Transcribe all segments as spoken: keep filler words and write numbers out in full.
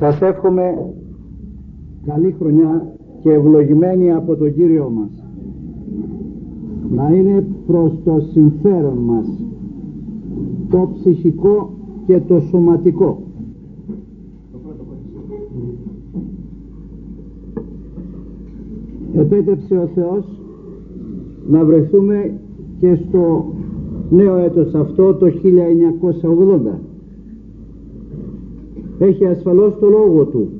Σας εύχομαι καλή χρονιά και ευλογημένη από τον Κύριο μας. Να είναι προς το συμφέρον μας το ψυχικό και το σωματικό. Επέτρεψε ο Θεός να βρεθούμε και στο νέο έτος αυτό, το χίλια εννιακόσια ογδόντα. Έχει ασφαλώς το λόγο του.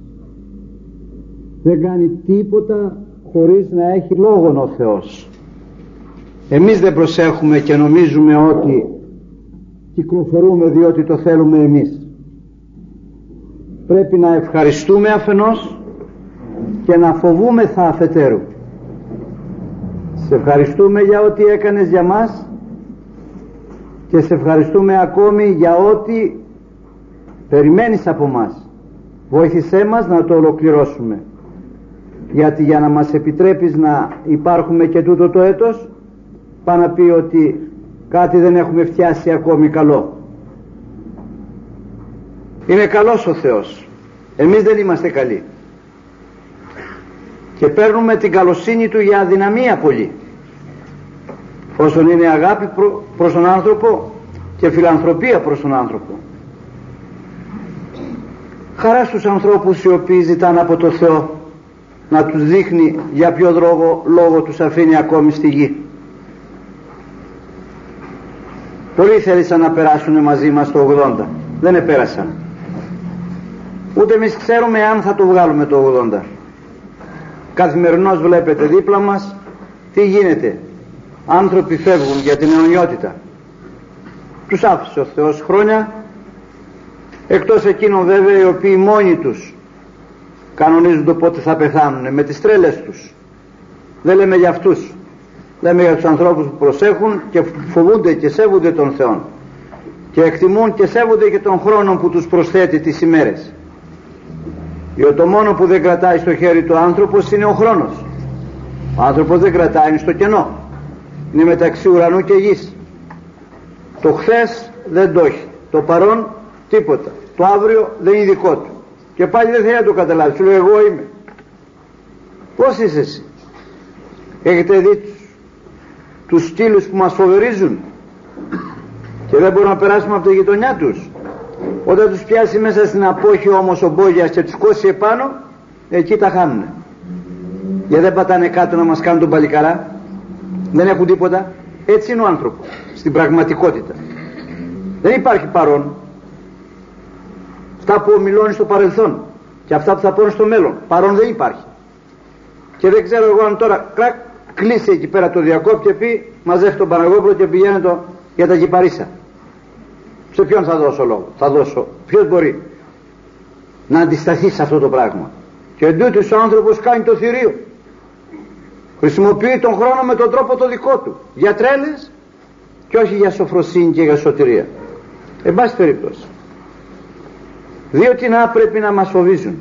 Δεν κάνει τίποτα χωρίς να έχει λόγον ο Θεός. Εμείς δεν προσέχουμε και νομίζουμε ότι κυκλοφορούμε διότι το θέλουμε εμείς. Πρέπει να ευχαριστούμε αφενός και να φοβούμεθα αφετέρου. Σε ευχαριστούμε για ό,τι έκανες για μας και σε ευχαριστούμε ακόμη για ό,τι περιμένεις από μας. Βοήθησέ μας να το ολοκληρώσουμε, γιατί για να μας επιτρέπεις να υπάρχουμε και τούτο το έτος, πάει να πει ότι κάτι δεν έχουμε φτιάσει ακόμη καλό. Είναι καλός ο Θεός, εμείς δεν είμαστε καλοί και παίρνουμε την καλοσύνη του για αδυναμία πολύ, όσον είναι αγάπη προς τον άνθρωπο και φιλανθρωπία προς τον άνθρωπο. Χαρά στους ανθρώπους οι οποίοι ζητάνε από το Θεό να τους δείχνει για ποιο λόγο, λόγο τους αφήνει ακόμη στη γη. Πολλοί θέλησαν να περάσουν μαζί μας το ογδόντα, δεν επέρασαν. Ούτε εμείς ξέρουμε αν θα το βγάλουμε το ογδόντα. Καθημερινώς βλέπετε δίπλα μας τι γίνεται. Άνθρωποι φεύγουν για την αιωνιότητα. Τους άφησε ο Θεός χρόνια, εκτός εκείνων βέβαια οι οποίοι μόνοι τους κανονίζουν το πότε θα πεθάνουν με τις τρέλες τους. Δεν λέμε για αυτούς, λέμε για τους ανθρώπους που προσέχουν και φοβούνται και σέβονται τον Θεό και εκτιμούν και σέβονται και τον χρόνο που τους προσθέτει τις ημέρες. Διότι το μόνο που δεν κρατάει στο χέρι του άνθρωπος είναι ο χρόνος. Ο άνθρωπος δεν κρατάει, είναι στο κενό, είναι μεταξύ ουρανού και γης. Το χθες δεν το έχει, το παρόν τίποτα, το αύριο δεν είναι δικό του και πάλι δεν θέλει να το καταλάβει. Σου λέει εγώ είμαι. Πώς είσαι εσύ? Έχετε δει τους, τους σκύλους που μας φοβερίζουν και δεν μπορούν να περάσουμε από τη γειτονιά τους? Όταν τους πιάσει μέσα στην απόχη όμως ο μπόγιας και τους κόσει επάνω, εκεί τα χάνουνε. Γιατί δεν πατάνε κάτω να μας κάνουν τον παλικαρά, δεν έχουν τίποτα. Έτσι είναι ο άνθρωπος στην πραγματικότητα. Δεν υπάρχει παρόν. Αυτά που ομιλώνει στο παρελθόν και αυτά που θα πούνε στο μέλλον, παρόν δεν υπάρχει. Και δεν ξέρω εγώ αν τώρα κρακ, κλείσει εκεί πέρα το διακόπτη και πει μαζεύει τον Παναγόπουλο και πηγαίνει το για τα κυπαρίσα. Σε ποιον θα δώσω λόγο? Θα δώσω. Ποιος μπορεί να αντισταθεί σε αυτό το πράγμα? Και εντούτοις ο άνθρωπος κάνει το θηρίο. Χρησιμοποιεί τον χρόνο με τον τρόπο το δικό του. Για τρέλες και όχι για σοφροσύνη και για σωτηρία. Εν πάση περιπτώσει. Διότι να πρέπει να μας φοβίζουν.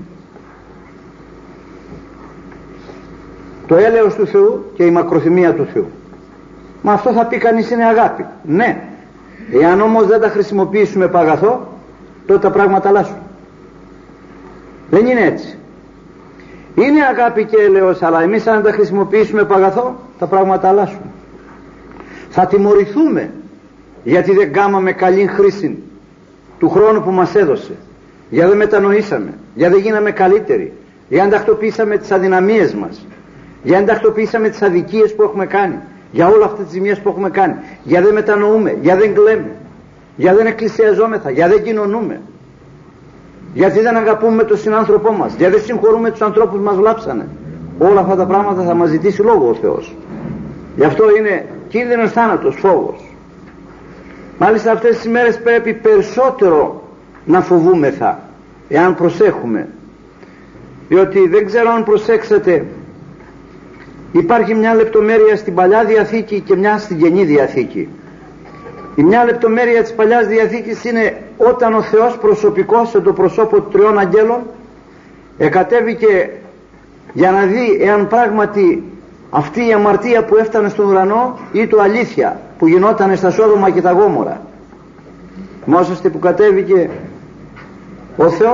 Το έλεος του Θεού και η μακροθυμία του Θεού. Μα αυτό θα πει κανείς είναι αγάπη. Ναι. Εάν όμως δεν τα χρησιμοποιήσουμε επ' αγαθό, τότε τα πράγματα αλλάσουν. Δεν είναι έτσι. Είναι αγάπη και έλεος, αλλά εμείς αν τα χρησιμοποιήσουμε επ' αγαθό, τα πράγματα αλλάσουν. Θα τιμωρηθούμε γιατί δεν κάναμε καλή χρήση του χρόνου που μας έδωσε, γιατί δεν μετανοήσαμε, γιατί δεν γίναμε καλύτεροι, γιατί δεν τακτοποιήσαμε τις αδυναμίες μας, γιατί δεν τακτοποιήσαμε τις αδικίες που έχουμε κάνει, για όλα αυτά τις ζημίες που έχουμε κάνει, γιατί δεν μετανοούμε, γιατί δεν κλαίμε, γιατί δεν εκκλησιαζόμεθα, γιατί δεν κοινωνούμε, γιατί δεν αγαπούμε τον συνάνθρωπό μας, γιατί δεν συγχωρούμε τους ανθρώπους που μας βλάψανε. Όλα αυτά τα πράγματα θα μας ζητήσει λόγο ο Θεός. Γι' αυτό είναι κίνδυνος θάνατος, φόβος. Μάλιστα αυτές τις ημέρες πρέπει περισσότερο να φοβούμεθα, εάν προσέχουμε, διότι δεν ξέρω αν προσέξατε, υπάρχει μια λεπτομέρεια στην Παλιά Διαθήκη και μια στην Καινή Διαθήκη. Η μια λεπτομέρεια της Παλιάς Διαθήκης είναι όταν ο Θεός προσωπικός σε το προσώπο των τριών αγγέλων εκατέβηκε για να δει εάν πράγματι αυτή η αμαρτία που έφτανε στον ουρανό ή το αλήθεια που γινόταν στα Σόδομα και τα Γόμορα. Μόσαστε που κατέβηκε ο Θεός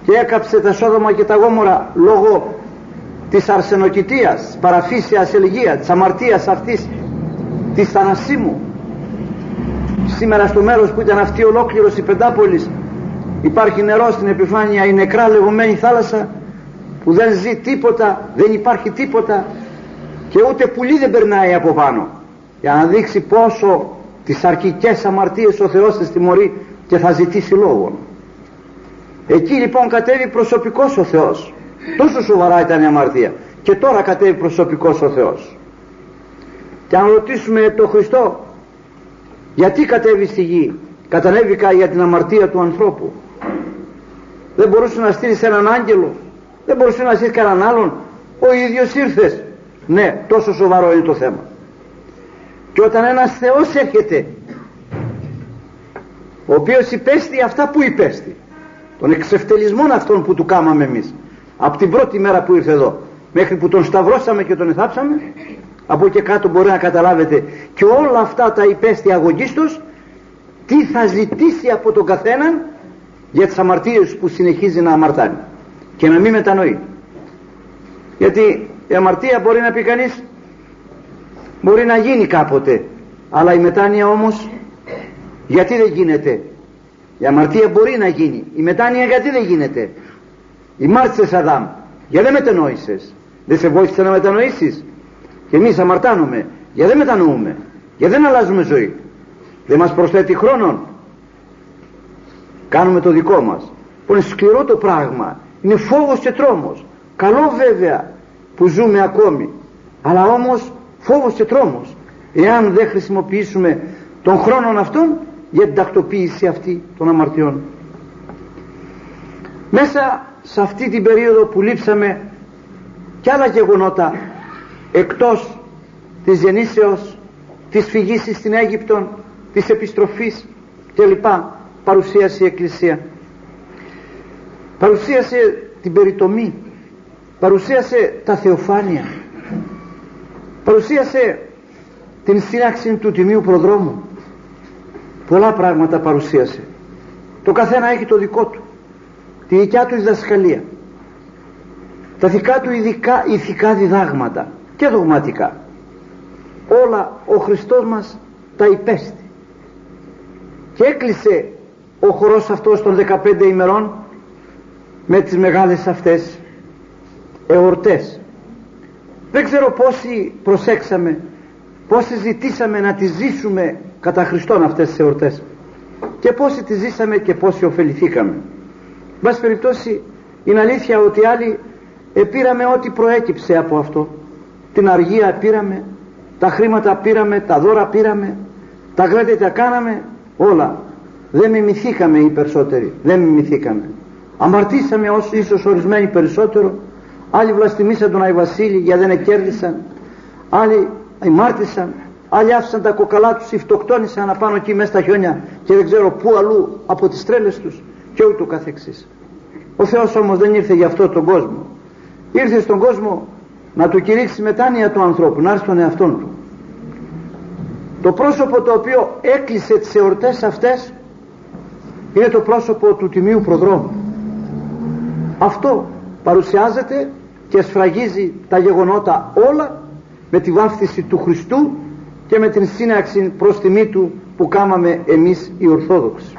και έκαψε τα Σόδομα και τα Γόμορα λόγω της αρσενοκητείας, παραφύσιας ελγεία, της αμαρτίας αυτής, της θανασίμου. Σήμερα στο μέρος που ήταν αυτή ολόκληρος η Πεντάπολης υπάρχει νερό στην επιφάνεια, η νεκρά λεγόμενη θάλασσα που δεν ζει τίποτα, δεν υπάρχει τίποτα και ούτε πουλί δεν περνάει από πάνω, για να δείξει πόσο τις αρκικές αμαρτίες ο Θεός τις τιμωρεί και θα ζητήσει λόγο. Εκεί λοιπόν κατέβει προσωπικός ο Θεός. Τόσο σοβαρά ήταν η αμαρτία και τώρα κατέβει προσωπικός ο Θεός. Και αν ρωτήσουμε τον Χριστό γιατί κατέβει στη γη, κατανέβηκα για την αμαρτία του ανθρώπου. Δεν μπορούσε να στείλει έναν άγγελο, δεν μπορούσε να στείλει κανέναν άλλον, ο ίδιος ήρθες. Ναι, τόσο σοβαρό είναι το θέμα. Και όταν ένας Θεός έρχεται, ο οποίος υπέστη αυτά που υπέστη, των εξευτελισμών αυτών που του κάμαμε εμείς από την πρώτη μέρα που ήρθε εδώ μέχρι που τον σταυρώσαμε και τον εθάψαμε, από εκεί κάτω μπορεί να καταλάβετε και όλα αυτά τα υπέστη αγωγίστος, τι θα ζητήσει από τον καθέναν για τις αμαρτίες που συνεχίζει να αμαρτάνει και να μην μετανοεί. Γιατί η αμαρτία μπορεί να πει κανείς μπορεί να γίνει κάποτε, αλλά η μετάνοια όμως γιατί δεν γίνεται? Η αμαρτία μπορεί να γίνει, η μετάνοια γιατί δεν γίνεται? Η μάρτυσες Αδάμ, γιατί δεν μετανόησες? Δεν σε βοήθησε να μετανοήσεις? Και εμείς αμαρτάνουμε, γιατί δεν μετανοούμε, γιατί δεν αλλάζουμε ζωή? Δεν μας προσθέτει χρόνων, κάνουμε το δικό μας. Είναι σκληρό το πράγμα, είναι φόβος και τρόμος. Καλό βέβαια που ζούμε ακόμη, αλλά όμως φόβος και τρόμος εάν δεν χρησιμοποιήσουμε τον χρόνο αυτόν για την τακτοποίηση αυτή των αμαρτιών. Μέσα σε αυτή την περίοδο που λείψαμε και άλλα γεγονότα εκτός της γεννήσεως, της φυγής στην Αίγυπτον, της επιστροφής κλπ, παρουσίασε η Εκκλησία. Παρουσίασε την περιτομή, παρουσίασε τα θεοφάνεια, παρουσίασε την σύναξη του Τιμίου Προδρόμου. Πολλά πράγματα παρουσίασε. Το καθένα έχει το δικό του, τη δικιά του διδασκαλία, τα δικά του ειδικά ηθικά διδάγματα και δογματικά. Όλα ο Χριστός μας τα υπέστη και έκλεισε ο χορός αυτός των δεκαπέντε ημερών με τις μεγάλες αυτές εορτές. Δεν ξέρω πόσοι προσέξαμε, πόσοι ζητήσαμε να τις ζήσουμε κατά Χριστόν αυτές τις εορτές και πόσοι τις ζήσαμε και πόσοι ωφεληθήκαμε. Μπας περιπτώσει είναι αλήθεια ότι άλλοι επήραμε ό,τι προέκυψε από αυτό. Την αργία πήραμε, τα χρήματα πήραμε, τα δώρα πήραμε, τα γράτια τα κάναμε, όλα. Δεν μιμηθήκαμε οι περισσότεροι, δεν μιμηθήκαμε. Αμαρτήσαμε όσοι ίσως ορισμένοι περισσότερο, άλλοι βλαστημίσαν τον Άη Βασίλη γιατί δεν κέρδισαν, άλλοι αμάρτησαν, άλλοι άφησαν τα κοκαλά τους, φτωκτώνησαν απάνω εκεί μέσα στα χιόνια και δεν ξέρω πού αλλού από τις τρέλες τους και ούτω καθεξής. Ο Θεός όμως δεν ήρθε για αυτό τον κόσμο. Ήρθε στον κόσμο να του κηρύξει μετάνοια του ανθρώπου, να έρθει στον εαυτόν του. Το πρόσωπο το οποίο έκλεισε τις εορτές αυτές είναι το πρόσωπο του Τιμίου Προδρόμου. Αυτό παρουσιάζεται και σφραγίζει τα γεγονότα όλα με τη βάφτιση του Χριστού και με την σύναξη προς τιμή του που κάμαμε εμείς οι Ορθόδοξοι.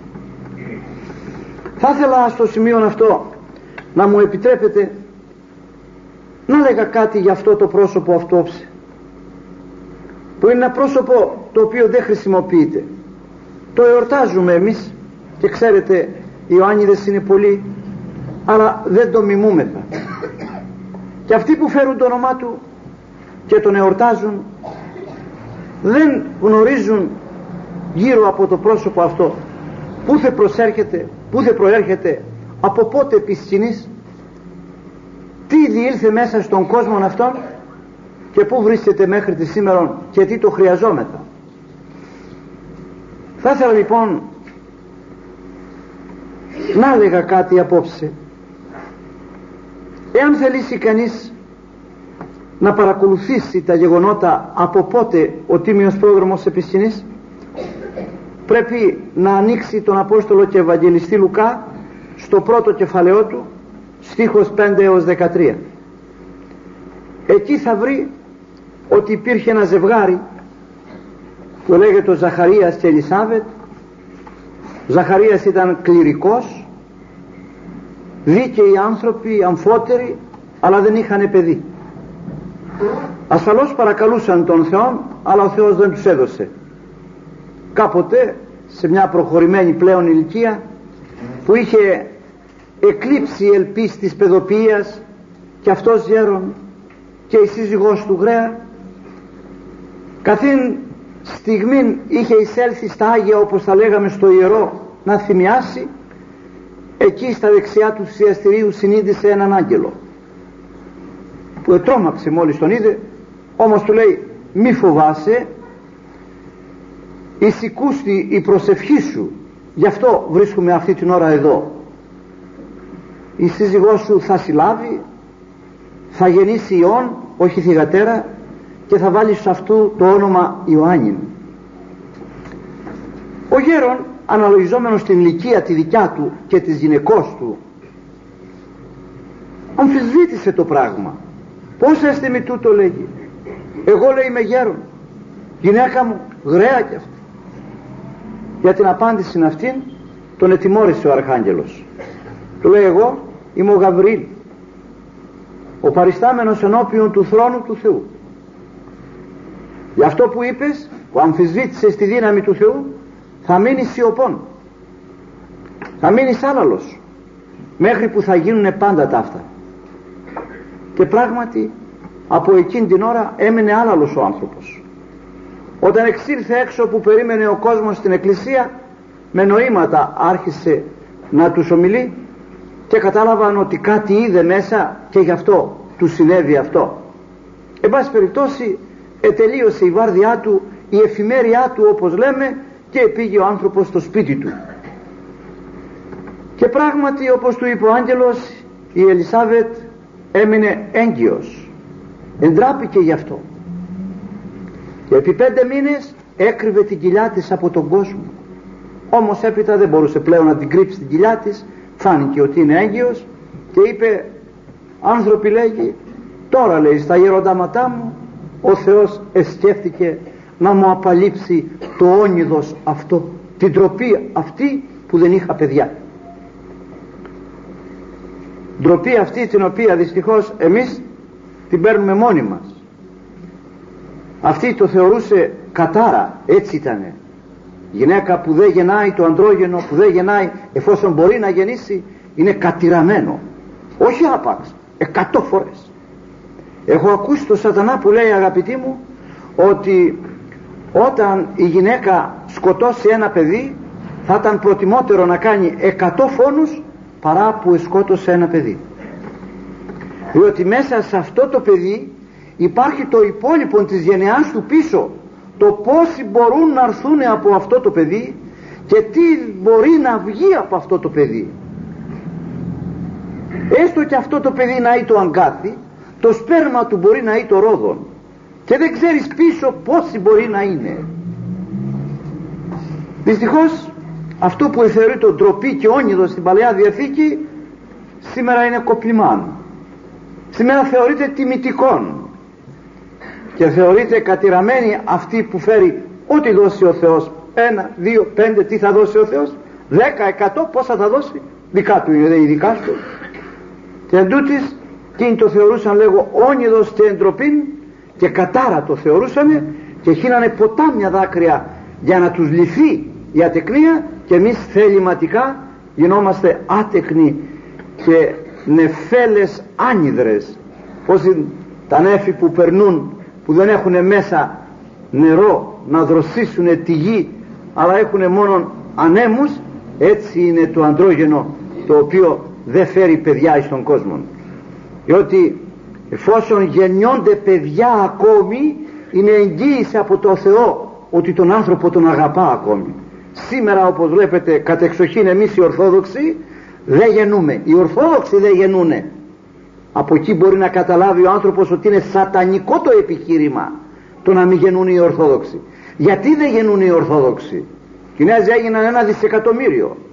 Θα ήθελα στο σημείο αυτό να μου επιτρέπετε να λέγα κάτι για αυτό το πρόσωπο αυτόψε, που είναι ένα πρόσωπο το οποίο δεν χρησιμοποιείται. Το εορτάζουμε εμείς και ξέρετε οι Ιωάννιδες είναι πολλοί, αλλά δεν το μιμούμεθα. Και αυτοί που φέρουν το όνομά του και τον εορτάζουν δεν γνωρίζουν γύρω από το πρόσωπο αυτό πού θα προσέρχεται, πού θα προέρχεται, από πότε επισκηνής, τι διήλθε μέσα στον κόσμο αυτόν και πού βρίσκεται μέχρι τη σήμερα και τι το χρειαζόμεθα. Θα ήθελα λοιπόν να έλεγα κάτι απόψε. Εάν θελήσει κανείς να παρακολουθήσει τα γεγονότα από πότε ο Τίμιος Πρόδρομος επισκηνής, πρέπει να ανοίξει τον Απόστολο και Ευαγγελιστή Λουκά στο πρώτο κεφαλαίο του, στίχος πέντε έως δεκατρία. Εκεί θα βρει ότι υπήρχε ένα ζευγάρι που λέγεται ο Ζαχαρίας και Ελισάβετ. Ο Ζαχαρίας ήταν κληρικός, δίκαιοι άνθρωποι, αμφότεροι, αλλά δεν είχαν παιδί. Ασφαλώς παρακαλούσαν τον Θεό, αλλά ο Θεός δεν τους έδωσε. Κάποτε σε μια προχωρημένη πλέον ηλικία που είχε εκλείψει η ελπίς της παιδοποιίας και αυτός γέρον και η σύζυγός του γραία, καθήν στιγμήν είχε εισέλθει στα Άγια, όπως θα λέγαμε στο ιερό, να θυμιάσει. Εκεί στα δεξιά του θυσιαστηρίου συνείδησε έναν άγγελο που ετρώμαξε μόλις τον είδε, όμως του λέει μη φοβάσαι, εισηκούστη η προσευχή σου, γι' αυτό βρίσκομαι αυτή την ώρα εδώ. Η σύζυγός σου θα συλλάβει, θα γεννήσει ιόν, όχι θυγατέρα, και θα βάλει σε αυτού το όνομα Ιωάννην. Ο γέρον, αναλογιζόμενος την ηλικία τη δικιά του και της γυναικός του, αμφισβήτησε το πράγμα. Πώς έστε μη τούτο, λέγει, εγώ, λέει, είμαι γέρον, γυναίκα μου γραία κι αυτή. Για την απάντηση αυτήν τον ετιμώρησε ο Αρχάγγελος. Του λέει, εγώ είμαι ο Γαβριήλ, ο παριστάμενος ενώπιον του θρόνου του Θεού. Γι' αυτό που είπες, που αμφισβήτησες τη δύναμη του Θεού, θα μείνεις σιωπών, θα μείνεις άλαλος, μέχρι που θα γίνουν πάντα τα αυτά. Και πράγματι από εκείνη την ώρα έμενε άλαλος ο άνθρωπος. Όταν εξήλθε έξω που περίμενε ο κόσμος στην εκκλησία, με νοήματα άρχισε να τους ομιλεί και κατάλαβαν ότι κάτι είδε μέσα και γι' αυτό του συνέβη αυτό. Εν πάση περιπτώσει ετελείωσε η βάρδιά του, η εφημέρειά του, όπως λέμε, και πήγε ο άνθρωπος στο σπίτι του. Και πράγματι, όπως του είπε ο άγγελος, η Ελισάβετ έμεινε έγκυος, εντράπηκε γι' αυτό, και επί πέντε μήνες έκρυβε την κοιλιά της από τον κόσμο. Όμως έπειτα δεν μπορούσε πλέον να την κρύψει την κοιλιά της, φάνηκε ότι είναι έγκυος και είπε, άνθρωποι, λέγει, τώρα, λέει, στα γεροντάματά μου ο Θεός εσκέφτηκε να μου απαλείψει το όνειδος αυτό, την ντροπή αυτή που δεν είχα παιδιά. Ντροπή αυτή την οποία δυστυχώς εμείς την παίρνουμε μόνοι μας. Αυτή το θεωρούσε κατάρα, έτσι ήτανε. Γυναίκα που δεν γεννάει, το αντρόγενο που δεν γεννάει, εφόσον μπορεί να γεννήσει, είναι κατηραμένο. Όχι άπαξ, εκατό φορές. Έχω ακούσει το σατανά που λέει, αγαπητοί μου, ότι όταν η γυναίκα σκοτώσει ένα παιδί θα ήταν προτιμότερο να κάνει εκατό φόνους παρά που σκότωσε ένα παιδί, διότι μέσα σε αυτό το παιδί υπάρχει το υπόλοιπο της γενεάς του πίσω, το πόσοι μπορούν να έρθουν από αυτό το παιδί και τι μπορεί να βγει από αυτό το παιδί. Έστω και αυτό το παιδί να είναι το αγκάθι, το σπέρμα του μπορεί να είναι το ρόδον και δεν ξέρεις πίσω πόσοι μπορεί να είναι. Δυστυχώς αυτό που θεωρεί το ντροπή και όνειδο στην Παλαιά Διαθήκη σήμερα είναι κοπλιμάν, σήμερα θεωρείται τιμητικόν και θεωρείται κατηραμένη αυτή που φέρει ό,τι δώσει ο Θεός. Ένα, δύο, πέντε, τι θα δώσει ο Θεός, δέκα, εκατό, πόσα θα δώσει, δικά του είναι, δεν δικά του. Και εν τούτης, εκείνοι το θεωρούσαν, λέγω, όνειδος και εντροπήν και κατάρα το θεωρούσανε και χύνανε ποτάμια δάκρυα για να τους λυθεί η ατεκνία, και εμείς θεληματικά γινόμαστε άτεκνοι και νεφέλες άνυδρες, πως τα νέφη που περνούν, που δεν έχουν μέσα νερό να δροσίσουν τη γη, αλλά έχουν μόνο ανέμους. Έτσι είναι το αντρόγενο, το οποίο δεν φέρει παιδιά εις τον κόσμο, διότι εφόσον γεννιόνται παιδιά ακόμη, είναι εγγύηση από το Θεό ότι τον άνθρωπο τον αγαπά ακόμη. Σήμερα, όπως βλέπετε, κατεξοχήν εμείς οι Ορθόδοξοι δεν γεννούμε, οι Ορθόδοξοι δεν γεννούνε. Από εκεί μπορεί να καταλάβει ο άνθρωπος ότι είναι σατανικό το επιχείρημα το να μην γεννούν οι Ορθόδοξοι. Γιατί δεν γεννούν οι Ορθόδοξοι? Οι Κινέζοι έγιναν ένα δισεκατομμύριο,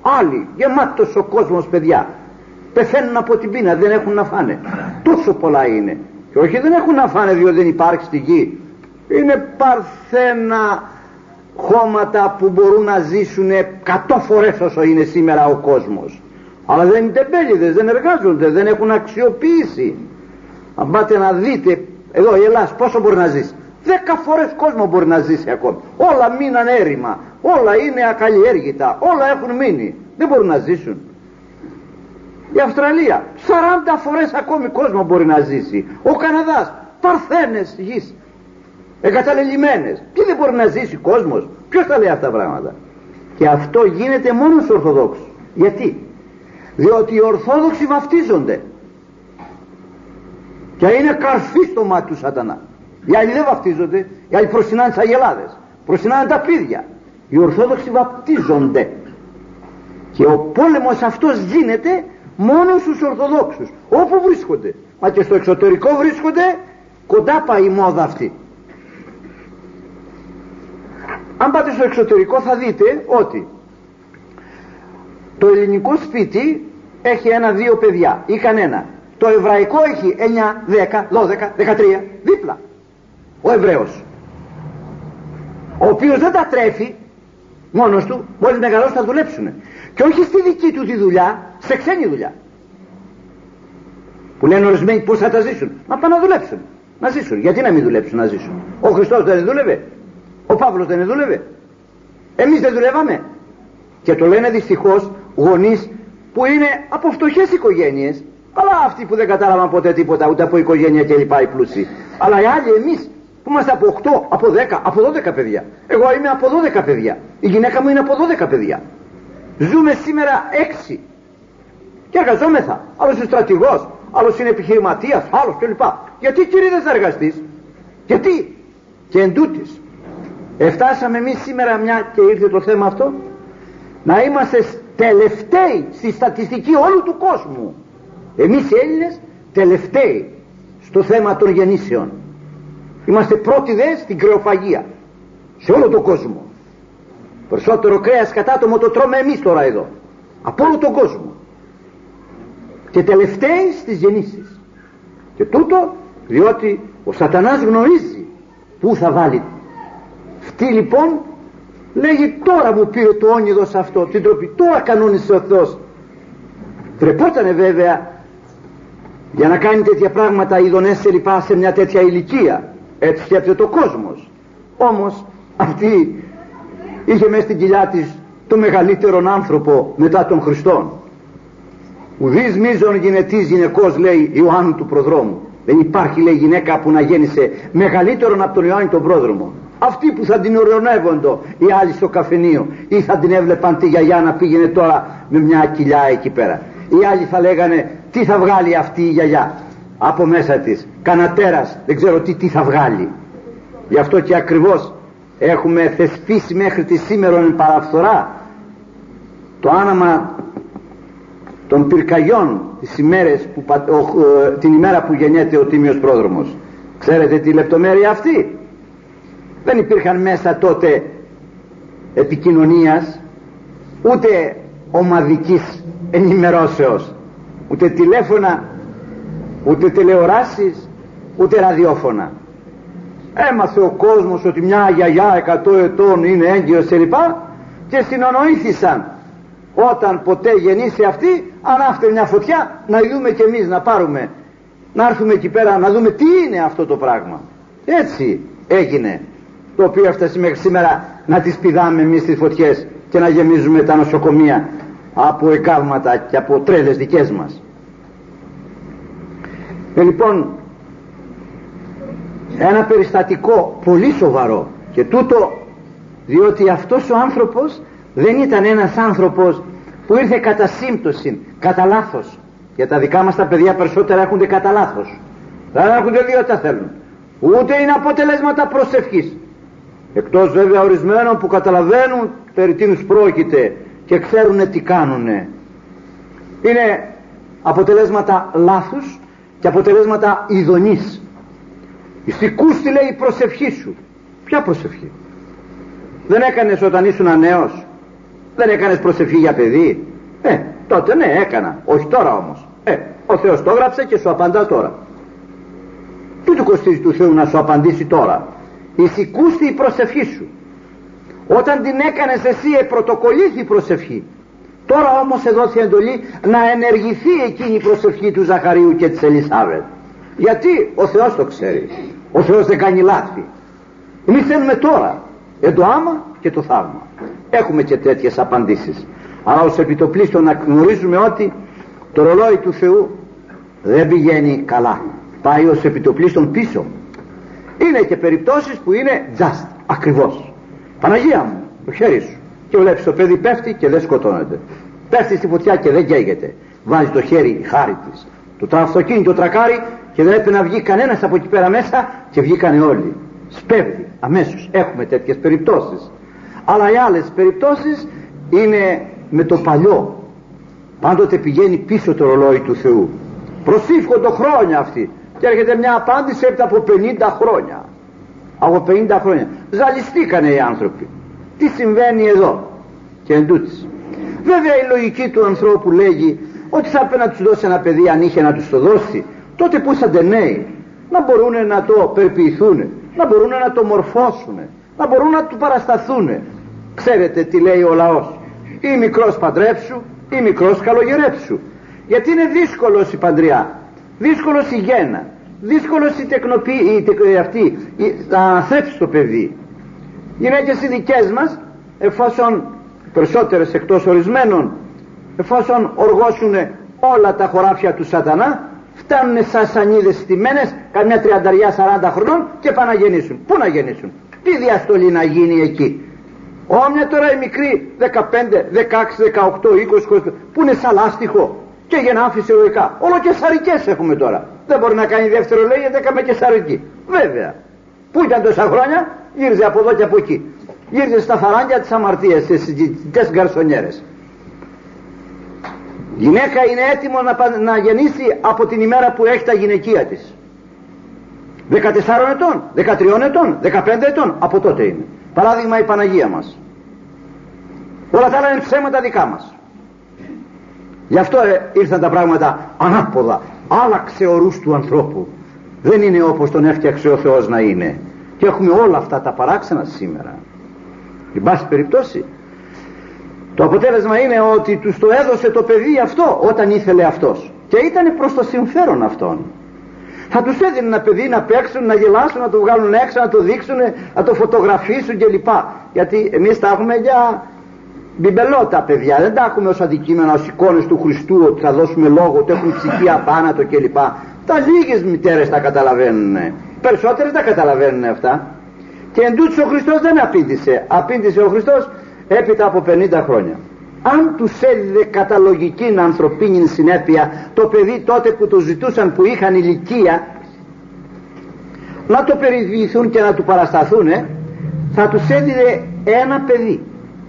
άλλοι, γεμάτος ο κόσμος παιδιά, πεθαίνουν από την πείνα, δεν έχουν να φάνε. Τόσο πολλά είναι. Και όχι δεν έχουν να φάνε διότι δεν υπάρχει στη γη, είναι παρθένα χώματα που μπορούν να ζήσουν εκατό φορές όσο είναι σήμερα ο κόσμος, αλλά δεν είναι τεμπέληδες, δεν εργάζονται, δεν έχουν αξιοποίηση. Αν πάτε να δείτε εδώ η Ελλάδα πόσο μπορεί να ζήσει, δέκα φορές κόσμο μπορεί να ζήσει ακόμη. Όλα μείναν έρημα, όλα είναι ακαλλιέργητα, όλα έχουν μείνει, δεν μπορούν να ζήσουν. Η Αυστραλία σαράντα φορές ακόμη κόσμο μπορεί να ζήσει. Ο Καναδάς παρθένες γης εγκαταλελειμμένες, και δεν μπορεί να ζήσει κόσμος. Ποιος τα λέει αυτά τα πράγματα? Και αυτό γίνεται μόνο στους Ορθοδόξους. Γιατί? Διότι οι Ορθόδοξοι βαφτίζονται και είναι καρφί στο μάτι του σατανά. Οι άλλοι δεν βαφτίζονται, οι άλλοι προστινάνε τις αγελάδες, προστινάνε τα πίδια. Οι Ορθόδοξοι βαπτίζονται και ο πόλεμος αυτός γίνεται μόνο στους Ορθοδόξους όπου βρίσκονται. Μα και στο εξωτερικό βρίσκονται, κοντά πάει η μόδα αυτή. Αν πάτε στο εξωτερικό θα δείτε ότι το ελληνικό σπίτι έχει ένα-δύο παιδιά ή κανένα. Το εβραϊκό έχει εννιά, δέκα, δώδεκα, δεκατρία δίπλα. Ο Εβραίος, ο οποίος δεν τα τρέφει μόνος του, μόλις μεγαλώσει θα δουλέψουν. Και όχι στη δική του τη δουλειά, σε ξένη δουλειά. Που λένε ορισμένοι πώς θα τα ζήσουν. Μα πάνε να δουλέψουν, να ζήσουν. Γιατί να μην δουλέψουν, να ζήσουν? Ο Χριστός δεν δούλευε? Ο Παύλος δεν δούλευε? Εμείς δεν δουλεύαμε? Και το λένε δυστυχώς γονείς που είναι από φτωχές οικογένειες, αλλά αυτοί που δεν κατάλαβαν ποτέ τίποτα ούτε από οικογένεια και λοιπά, οι πλούσιοι. Αλλά οι άλλοι, εμείς που είμαστε από οκτώ, από δέκα, από δώδεκα παιδιά. Εγώ είμαι από δώδεκα παιδιά, η γυναίκα μου είναι από δώδεκα παιδιά. Ζούμε σήμερα έξι και εργαζόμεθα. Άλλος είναι στρατηγός, άλλος είναι επιχειρηματίας, άλλος κλπ. Γιατί, κύριε, δεν θα εργαστείς? Γιατί? Και εντούτοις εφτάσαμε εμείς σήμερα, μια και ήρθε το θέμα αυτό, να είμαστε τελευταίοι στη στατιστική όλου του κόσμου. Εμείς οι Έλληνες τελευταίοι στο θέμα των γεννήσεων. Είμαστε πρώτοι δε στην κρεοφαγία σε όλο τον κόσμο. Περισσότερο κρέας κατά άτομο το τρώμε εμείς τώρα εδώ, από όλο τον κόσμο. Και τελευταίοι στις γεννήσεις. Και τούτο διότι ο σατανάς γνωρίζει πού θα βάλει. Αυτή λοιπόν λέγει, τώρα μου πήρε το όνειδος αυτό, την τροπή, τώρα κανόνισε ο Θεός. Τρεπότανε βέβαια για να κάνει τέτοια πράγματα ειδονές σε λοιπά σε μια τέτοια ηλικία. Έτσι σκέφτεται ο κόσμος. Όμως αυτή είχε μέσα στην κοιλιά της το μεγαλύτερον άνθρωπο μετά τον Χριστόν. Ουδής μείζων γενετής γυναικός, λέει Ιωάννου του προδρόμου. Δεν υπάρχει, λέει, γυναίκα που να γέννησε μεγαλύτερον από τον Ιωάννη τον πρόδρομο. Αυτοί που θα την ορεωνεύοντο οι άλλοι στο καφενείο, ή θα την έβλεπαν τη γιαγιά να πήγαινε τώρα με μια κοιλιά εκεί πέρα. Οι άλλοι θα λέγανε, τι θα βγάλει αυτή η γιαγιά από μέσα της, κανατέρας, δεν ξέρω τι, τι θα βγάλει. Γι' αυτό και ακριβώς έχουμε θεσπίσει μέχρι τη σήμερον παραφθορά το άναμα των πυρκαγιών τις ημέρες που, ο, την ημέρα που γεννιέται ο Τίμιος Πρόδρομος. Ξέρετε τη λεπτομέρεια αυτή? Δεν υπήρχαν μέσα τότε επικοινωνίας, ούτε ομαδικής ενημερώσεως, ούτε τηλέφωνα, ούτε τηλεοράσεις, ούτε ραδιόφωνα. Έμαθε ο κόσμος ότι μια γιαγιά εκατό ετών είναι έγκυος κλπ. Και συνονοήθησαν, όταν ποτέ γεννήσει αυτή, ανάφτε μια φωτιά να δούμε κι εμείς, να πάρουμε, να έρθουμε εκεί πέρα να δούμε τι είναι αυτό το πράγμα. Έτσι έγινε, το οποίο έφτασε μέχρι σήμερα να τις πηδάμε εμείς τις φωτιές και να γεμίζουμε τα νοσοκομεία από εκάβματα και από τρέλες δικές μας. Ε, λοιπόν, ένα περιστατικό πολύ σοβαρό, και τούτο διότι αυτός ο άνθρωπος δεν ήταν ένας άνθρωπος που ήρθε κατά σύμπτωση, κατά λάθος. Για τα δικά μας τα παιδιά περισσότερα έρχονται κατά λάθος. Δεν έρχονται διότι τα θέλουν, ούτε είναι αποτελέσματα προσευχής, εκτός βέβαια ορισμένων που καταλαβαίνουν περί τίνους πρόκειται και ξέρουν τι κάνουνε. Είναι αποτελέσματα λάθους και αποτελέσματα ειδονής. Ιστικούστη, λέει, η προσευχή σου. Ποια προσευχή? Δεν έκανες όταν ήσουν νέος? Δεν έκανες προσευχή για παιδί? Ε, τότε ναι, έκανα, όχι τώρα όμως. Ε, ο Θεός το έγραψε και σου απαντά τώρα. Τι του κοστίζει του Θεού να σου απαντήσει τώρα? Εισηκούστη η προσευχή σου. Όταν την έκανες εσύ, επρωτοκολλήθη η προσευχή. Τώρα όμως εδόθη εντολή να ενεργηθεί εκείνη η προσευχή του Ζαχαρίου και της Ελισάβετ. Γιατί ο Θεός το ξέρει. Ο Θεός δεν κάνει λάθη. Εμείς θέλουμε τώρα εν το άμα και το θαύμα. Έχουμε και τέτοιες απαντήσεις. Αλλά ως επιτοπλίστων να γνωρίζουμε ότι το ρολόι του Θεού δεν πηγαίνει καλά. Πάει ως επιτοπλίστων πίσω. Είναι και περιπτώσεις που είναι just, ακριβώς. Παναγία μου, το χέρι σου. Και βλέπεις το παιδί πέφτει και δεν σκοτώνεται. Πέφτει στη φωτιά και δεν καίγεται. Βάζει το χέρι χάρη της. Το αυτοκίνητο τρακάρει και δεν έπρεπε να βγει κανένας από εκεί πέρα μέσα και βγήκανε όλοι. Σπέβδει αμέσως. Έχουμε τέτοιες περιπτώσεις. Αλλά οι άλλες περιπτώσεις είναι με το παλιό. Πάντοτε πηγαίνει πίσω το ρολόι του Θεού. Προσήφκονται χρόνια αυτοί. Και έρχεται μια απάντηση έπειτα από πενήντα χρόνια. Από πενήντα χρόνια. Ζαλιστήκανε οι άνθρωποι. Τι συμβαίνει εδώ? Και εντούτοις. Βέβαια η λογική του ανθρώπου λέγει ότι θα πρέπει να τους δώσει ένα παιδί, αν είχε να τους το δώσει, τότε που ήσαντε νέοι, να μπορούν να το περιποιηθούν, να μπορούν να το μορφώσουν, να μπορούν να του παρασταθούν. Ξέρετε τι λέει ο λαός? Ή μικρός παντρέψου ή μικρός καλογερέψου. Γιατί είναι δύσκολος η παντριά, δύσκολος η γέννα, δύσκολος η τεκνοποίηση, αυτή, να ανθρέψει το παιδί. Γυναίκες οι δικές μας, εφόσον περισσότερες εκτός ορισμένων, εφόσον οργώσουν όλα τα χωράφια του σατανά, φτάνουν σαν σανίδες στημένες καμιά τριανταριά σαράντα χρονών και πάνε να γεννήσουν. Πού να γεννήσουν? Τι διαστολή να γίνει εκεί? Όμοια τώρα η μικρή δεκαπέντε, δεκαέξι, δεκαοκτώ, είκοσι, είκοσι, που είναι σαν λάστιχο και γεννά φυσιολογικά. Όλο και σαρικές έχουμε τώρα. Δεν μπορεί να κάνει δεύτερο, λέει, γιατί έκαμε και σαρική. Βέβαια. Πού ήταν τόσα χρόνια? Γύριζε από εδώ και από εκεί. Γύριζε στα φαράγγια της αμαρτίας, στις συζητητές γκαρσονιέρες. Γυναίκα είναι έτοιμο να, να γεννήσει από την ημέρα που έχει τα γυναικεία της. δεκατεσσάρων ετών, δεκατριών ετών, δεκαπέντε ετών, από τότε είναι. Παράδειγμα η Παναγία μας. Όλα τα άλλα είναι ψέματα δικά μας. Γι' αυτό ε, ήρθαν τα πράγματα ανάποδα. Άλλαξε ο ρούς του ανθρώπου. Δεν είναι όπως τον έφτιαξε ο Θεός να είναι. Και έχουμε όλα αυτά τα παράξενα σήμερα. Εν πάση περιπτώσει, το αποτέλεσμα είναι ότι τους το έδωσε το παιδί αυτό όταν ήθελε αυτός. Και ήταν προς το συμφέρον αυτόν. Θα τους έδινε ένα παιδί να παίξουν, να γελάσουν, να το βγάλουν έξω, να το δείξουν, να το φωτογραφίσουν κλπ. Γιατί εμείς τα έχουμε για μπιμπελότα παιδιά, δεν τα έχουμε ως αντικείμενα, ως εικόνες του Χριστού, ότι θα δώσουμε λόγο, ότι έχουν ψυχή απάνατο κλπ. Τα λίγες μητέρες τα καταλαβαίνουν, περισσότερες τα καταλαβαίνουν αυτά. Και εντούτοις ο Χριστός δεν απήντησε. Απήντησε ο Χριστός έπειτα από πενήντα χρόνια. Αν τους έδιδε κατά λογική ανθρωπίνη συνέπεια το παιδί τότε που το ζητούσαν, που είχαν ηλικία, να το περιδιηθούν και να του παρασταθούν, θα τους έδιδε ένα παιδί.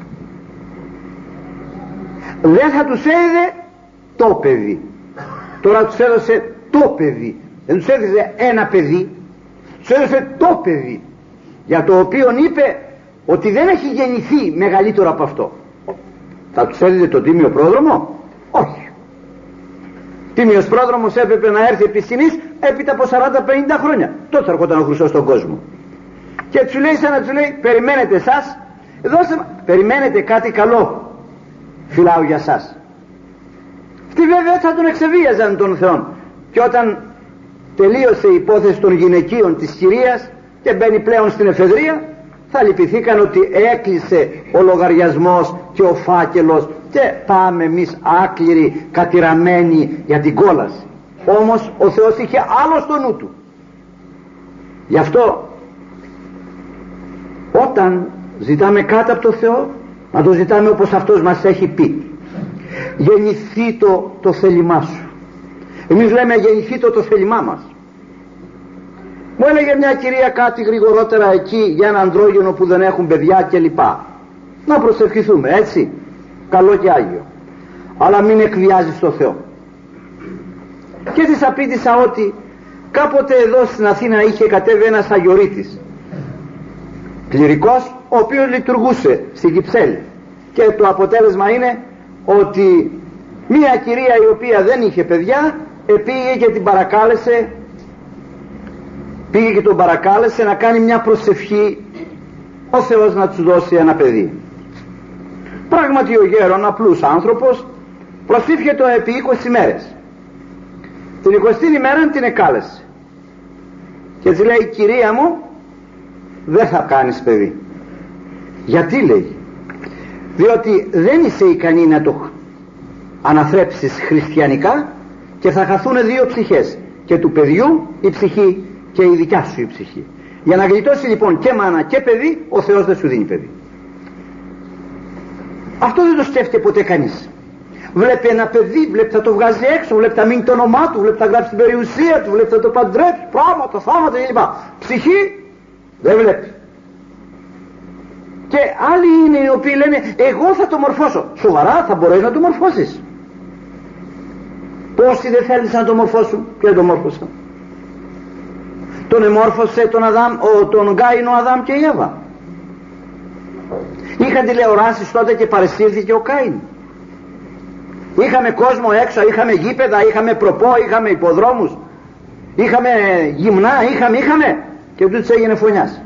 Δεν θα τους έδιδε το παιδί. Τώρα τους έδωσε το παιδί. Δεν τους έδωσε ένα παιδί, τους έδωσε το παιδί, για το οποίο είπε ότι δεν έχει γεννηθεί μεγαλύτερο από αυτό. Θα τους έδιδε τον τίμιο πρόδρομο? Όχι. Τίμιος πρόδρομος έπρεπε να έρθει επί σκηνής έπειτα από σαράντα πενήντα χρόνια. Τότε θα έρχονταν ο Χριστός στον κόσμο. Και τους λέει, σαν να τους λέει, περιμένετε εσάς, δώστε, περιμένετε κάτι καλό, φυλάω για σας. Αυτοί βέβαια θα τον εξεβίαζαν τον Θεόν. Και όταν τελείωσε η υπόθεση των γυναικείων της Κυρίας και μπαίνει πλέον στην εφεδρεία, θα λυπηθήκαν ότι έκλεισε ο λογαριασμός και ο φάκελος και πάμε εμείς άκληροι, κατηραμένοι για την κόλαση. Όμως ο Θεός είχε άλλο στο νου του. Γι' αυτό όταν ζητάμε κάτι από το Θεό, να το ζητάμε όπως αυτός μας έχει πει. Γεννηθεί το, το θέλημά σου. Εμείς λέμε γεννηθεί το, το θέλημά μας. Μου έλεγε μια κυρία κάτι γρηγορότερα εκεί για ένα ανδρόγενο που δεν έχουν παιδιά κλπ. Να προσευχηθούμε, έτσι, καλό και Άγιο, αλλά μην εκβιάζεις το Θεό. Και της απήντησα ότι κάποτε εδώ στην Αθήνα είχε κατέβει ένας αγιορείτης κληρικός, ο οποίος λειτουργούσε στην Κυψέλη, και το αποτέλεσμα είναι ότι Μία κυρία η οποία δεν είχε παιδιά πήγε και την παρακάλεσε, πήγε και τον παρακάλεσε να κάνει μια προσευχή ο Θεός να τους δώσει ένα παιδί. Πράγματι ο γέρον, απλούς άνθρωπος, προσήφιε το επί είκοσι μέρες. Την εικοστή ημέρα την εκάλεσε και της λέει, κυρία μου, δεν θα κάνεις παιδί. Γιατί, λέει? Διότι δεν είσαι ικανή να το αναθρέψεις χριστιανικά και θα χαθούν δύο ψυχές, και του παιδιού η ψυχή και η δικιά σου η ψυχή. Για να γλιτώσει λοιπόν και μάνα και παιδί, ο Θεός δεν σου δίνει παιδί. Αυτό δεν το σκέφτεται ποτέ κανείς. Βλέπει ένα παιδί, βλέπει θα το βγάζει έξω, βλέπει θα μείνει το όνομά του, βλέπει θα γράψει την περιουσία του, βλέπει θα το παντρέψει, πράγματα, θάματα κλπ. Ψυχή δεν βλέπει. Και άλλοι είναι οι οποίοι λένε, εγώ θα το μορφώσω. Σοβαρά, θα μπορείς να το μορφώσεις? Πόσοι δεν θέλησαν να το μορφώσουν και δεν το μόρφωσαν? Τον εμόρφωσε τον, Αδάμ, ο, τον Κάινο Αδάμ και η Εύα. Είχαν τηλεοράσεις τότε και παρεσύρθηκε ο Κάιν. Είχαμε κόσμο έξω, είχαμε γήπεδα, είχαμε προπό, είχαμε υποδρόμους, είχαμε γυμνά, είχαμε, είχαμε και τούτος έγινε φωνιάς.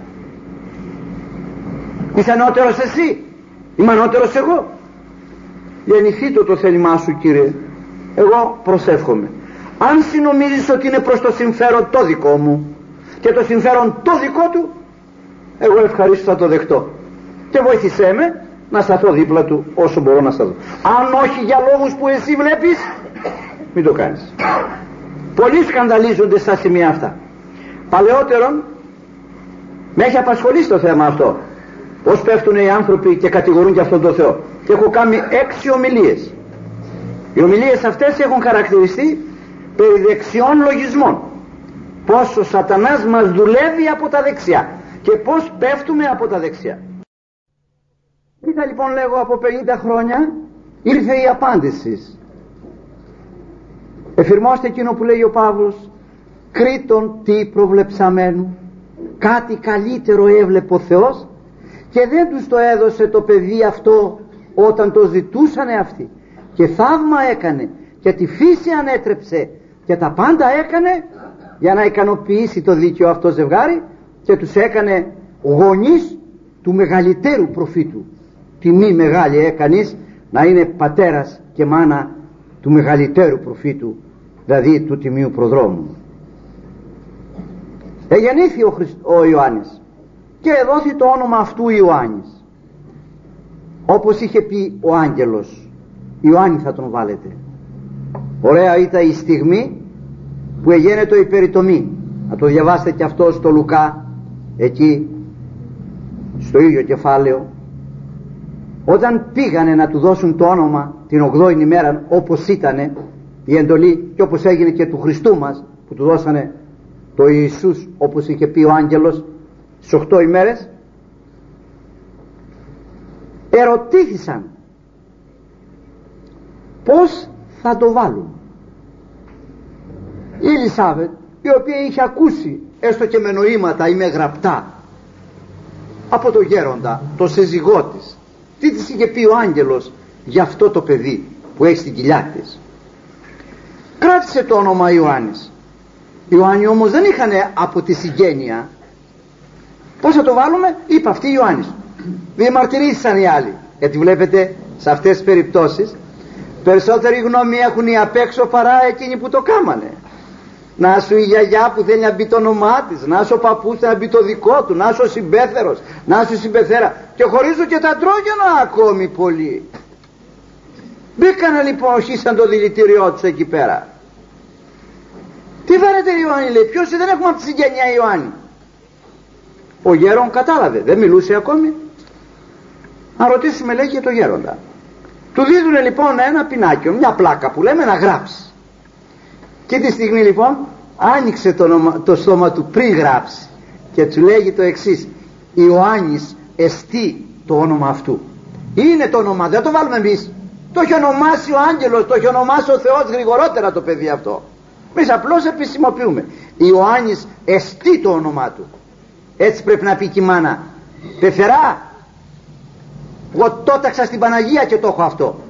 Είσαι ανώτερος εσύ? Είμαι ανώτερος εγώ? Γεννηθεί το το θέλημά σου, Κύριε. Εγώ προσεύχομαι. Αν συνομίζεις ότι είναι προς το συμφέρον το δικό μου και το συμφέρον το δικό του, εγώ ευχαρίστω θα το δεχτώ. Και βοήθησέ με να σταθώ δίπλα του όσο μπορώ να σταθώ. Αν όχι για λόγους που εσύ βλέπεις, μην το κάνεις. Πολλοί σκανδαλίζονται στα σημεία αυτά. Παλαιότερον με έχει απασχολήσει το θέμα αυτό, πως πέφτουν οι άνθρωποι και κατηγορούν και αυτόν τον Θεό, και έχω κάνει έξι ομιλίες. Οι ομιλίες αυτές έχουν χαρακτηριστεί περί δεξιών λογισμών, πως ο σατανάς μας δουλεύει από τα δεξιά και πως πέφτουμε από τα δεξιά. Κοίτα λοιπόν, λέγω, από πενήντα χρόνια ήρθε η απάντηση. Εφηρμόστε εκείνο που λέει ο Παύλος, κρίτον τι προβλεψαμένου, κάτι καλύτερο έβλεπε ο Θεός και δεν τους το έδωσε το παιδί αυτό όταν το ζητούσανε αυτοί, και θαύμα έκανε και τη φύση ανέτρεψε και τα πάντα έκανε για να ικανοποιήσει το δίκαιο αυτό ζευγάρι, και τους έκανε γονείς του μεγαλύτερου προφήτου. Τιμή μεγάλη έκανες να είναι πατέρας και μάνα του μεγαλύτερου προφήτου, δηλαδή του Τιμίου Προδρόμου. Εγεννήθη ο, Χριστ... ο Ιωάννης και εδόθη το όνομα αυτού Ιωάννης, όπως είχε πει ο άγγελος, Ιωάννη θα τον βάλετε. Ωραία ήταν η στιγμή που εγένετο η περιτομή. Να το διαβάσετε και αυτό στο Λουκά, εκεί στο ίδιο κεφάλαιο, όταν πήγανε να του δώσουν το όνομα την ογδόη ημέρα, όπως ήτανε η εντολή και όπως έγινε και του Χριστού μας που του δώσανε το Ιησούς, όπως είχε πει ο άγγελος, στις οκτώ ημέρες, ερωτήθησαν πως θα το βάλουν. Η Ελισάβετ, η οποία είχε ακούσει έστω και με νοήματα ή με γραπτά από το γέροντα, το σύζυγό της, τι της είχε πει ο άγγελος για αυτό το παιδί που έχει στην κοιλιά της, κράτησε το όνομα Ιωάννης. Οι Ιωάννοι όμως δεν είχαν από τη συγγένεια. Πώς θα το βάλουμε? Είπα αυτή Ιωάννης. Διαμαρτυρήθησαν οι άλλοι, γιατί βλέπετε σε αυτές τις περιπτώσεις περισσότερη γνώμη έχουν οι απ' έξω παρά εκείνοι που το κάμανε. Να σου η γιαγιά που θέλει να μπει το όνομά της, να σου ο παππούς θέλει να μπει το δικό του, να σου ο συμπέθερος, να σου συμπεθέρα, και χωρίζουν και τα τρόγινα ακόμη πολύ. Μπήκανε λοιπόν, οχίσαν το δηλητήριό τους εκεί πέρα. Τι φέρετε Ιωάννη, λέει, ποιος δεν έχουμε από τη συγγένεια Ιωάννη? Ο γέρον κατάλαβε, δεν μιλούσε ακόμη. Να ρωτήσουμε, λέει, και το γέροντα. Του δίδουνε λοιπόν ένα πινάκιο, μια πλάκα που λέμε να γράψει. Και τη στιγμή λοιπόν άνοιξε το, όνομα, το στόμα του πριν γράψει και του λέγει το εξής: Ιωάννης εστί το όνομα αυτού. Είναι το όνομα, δεν το βάλουμε εμείς. Το έχει ονομάσει ο άγγελος, το έχει ονομάσει ο Θεός γρηγορότερα το παιδί αυτό. Εμείς απλώς επισημοποιούμε. Ιωάννης εστί το όνομά του. Έτσι πρέπει να πει και η μάνα. Πεθερά, εγώ το έταξα στην Παναγία και το έχω αυτό.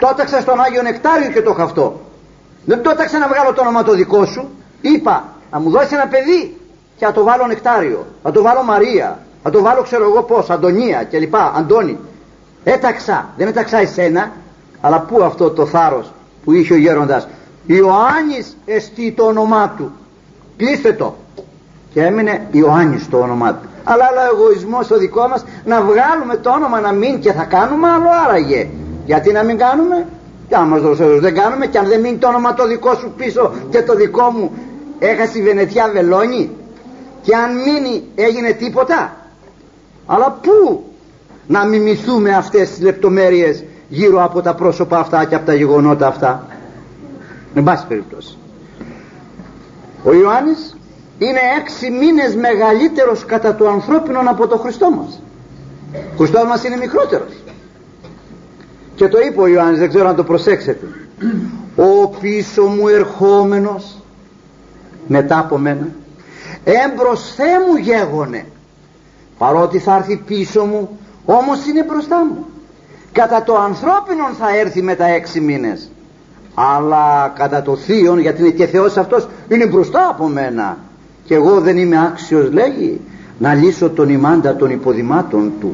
Το έταξα στον Άγιο Νεκτάριο και το χαυτό. Δεν το έταξα να βγάλω το όνομα το δικό σου. Είπα να μου δώσει ένα παιδί και να το βάλω Νεκτάριο, να το βάλω Μαρία, να το βάλω ξέρω εγώ πώς, Αντωνία κλπ. Αντώνη. Έταξα, δεν έταξα εσένα. Αλλά πού αυτό το θάρρος που είχε ο γέροντας? Ιωάννης εστί το όνομά του, κλείστε το. Και έμεινε Ιωάννης το όνομά του. Αλλά άλλο εγωισμός ο δικό μας, να βγάλουμε το όνομα να μην, και θα κάνουμε άλλο άραγε. Γιατί να μην κάνουμε? Και άμα δεν κάνουμε, και αν δεν μείνει το όνομα το δικό σου πίσω και το δικό μου έχασε η Βενετιά βελόνι, και αν μείνει έγινε τίποτα? Αλλά πού να μιμηθούμε αυτές τις λεπτομέρειες γύρω από τα πρόσωπα αυτά και από τα γεγονότα αυτά? Εν πάση περιπτώσει, ο Ιωάννης είναι έξι μήνες μεγαλύτερος κατά το ανθρώπινο από το Χριστό μας. Ο Χριστός μας είναι μικρότερος. Και το είπε ο Ιωάννης, δεν ξέρω αν το προσέξετε: ο πίσω μου ερχόμενος μετά από μένα έμπροσθέ μου γέγονε. Παρότι θα έρθει πίσω μου, όμως είναι μπροστά μου. Κατά το ανθρώπινο θα έρθει μετά έξι μήνες, αλλά κατά το θείον, γιατί είναι και Θεός αυτός, είναι μπροστά από μένα. Και εγώ δεν είμαι άξιος, λέγει, να λύσω τον ημάντα των υποδημάτων του.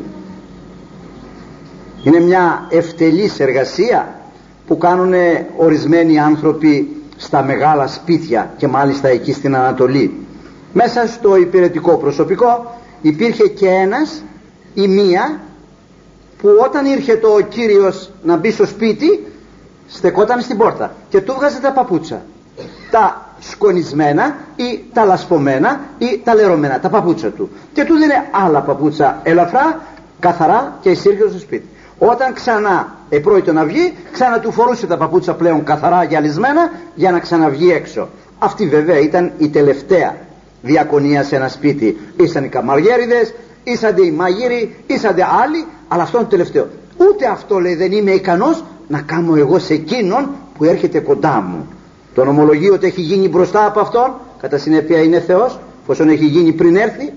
Είναι μια ευτελής εργασία που κάνουν ορισμένοι άνθρωποι στα μεγάλα σπίτια, και μάλιστα εκεί στην Ανατολή. Μέσα στο υπηρετικό προσωπικό υπήρχε και ένας ή μία που όταν ήρχε ο Κύριος να μπει στο σπίτι, στεκόταν στην πόρτα και του βγάζε τα παπούτσα, τα σκονισμένα ή τα λασπωμένα ή τα λερωμένα, τα παπούτσα του, και του δίνε άλλα παπούτσα ελαφρά, καθαρά, και εισήρχε στο σπίτι. Όταν ξανά επρόκειτο να βγει, ξανά του φορούσε τα παπούτσα πλέον καθαρά γυαλισμένα για να ξαναβγεί έξω. Αυτή βέβαια ήταν η τελευταία διακονία σε ένα σπίτι. Ήσαν οι καμαριέριδες, ήσαντε οι μάγειροι, ήσαντε άλλοι, αλλά αυτό είναι το τελευταίο. Ούτε αυτό, λέει, δεν είμαι ικανός να κάνω εγώ σε εκείνον που έρχεται κοντά μου. Τον ομολογεί ότι έχει γίνει μπροστά από αυτόν, κατά συνέπεια είναι Θεός, πόσον έχει γίνει πριν έρθει,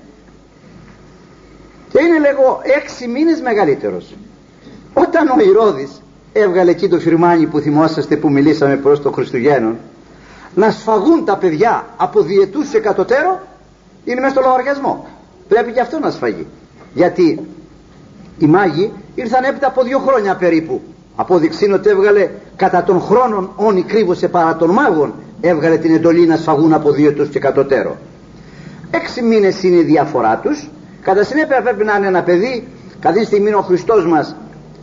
και είναι, λέγω, έξι μήνες μεγαλύτερος. Όταν ο Ηρώδης έβγαλε εκεί το φυρμάνι που θυμόσαστε, που μιλήσαμε προς το Χριστουγέννων, να σφαγούν τα παιδιά από διετούς εκατοτέρω, είναι μέσα στο λογαριασμό. Πρέπει και αυτό να σφαγεί, γιατί οι μάγοι ήρθαν έπειτα από δύο χρόνια περίπου. Απόδειξη είναι ότι έβγαλε κατά των χρόνων όνει κρύβωσε παρά των μάγων, έβγαλε την εντολή να σφαγούν από διετούς και εκατοτέρω. Έξι μήνες είναι η διαφορά τους. Κατά συνέπεια πρέπει να είναι ένα παιδί, καθή στιγμή ο Χριστός μας,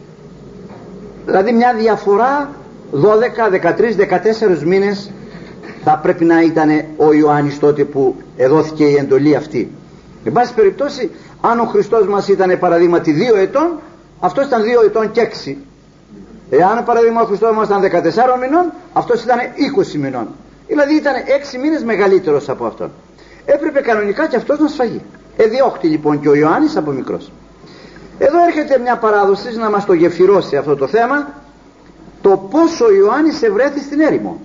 δηλαδή μια διαφορά δώδεκα, δεκατρείς, δεκατέσσερις μήνες θα πρέπει να ήταν ο Ιωάννης τότε που εδόθηκε η εντολή αυτή. Εν πάση περιπτώσει, αν ο Χριστός μας ήταν παραδείγματι δύο ετών, αυτός ήταν δύο ετών και έξι. Εάν παραδείγμα ο Χριστός μας ήταν δεκατεσσάρων μηνών, αυτός ήταν είκοσι μηνών. Δηλαδή ήταν έξι μήνες μεγαλύτερος από αυτόν. Έπρεπε κανονικά και αυτός να σφαγεί. Εδιώχτη λοιπόν και ο Ιωάννης από μικρός. Εδώ έρχεται μια παράδοση να μας το γεφυρώσει αυτό το θέμα, το πόσο ο Ιωάννης ευρέθη στην έρημο.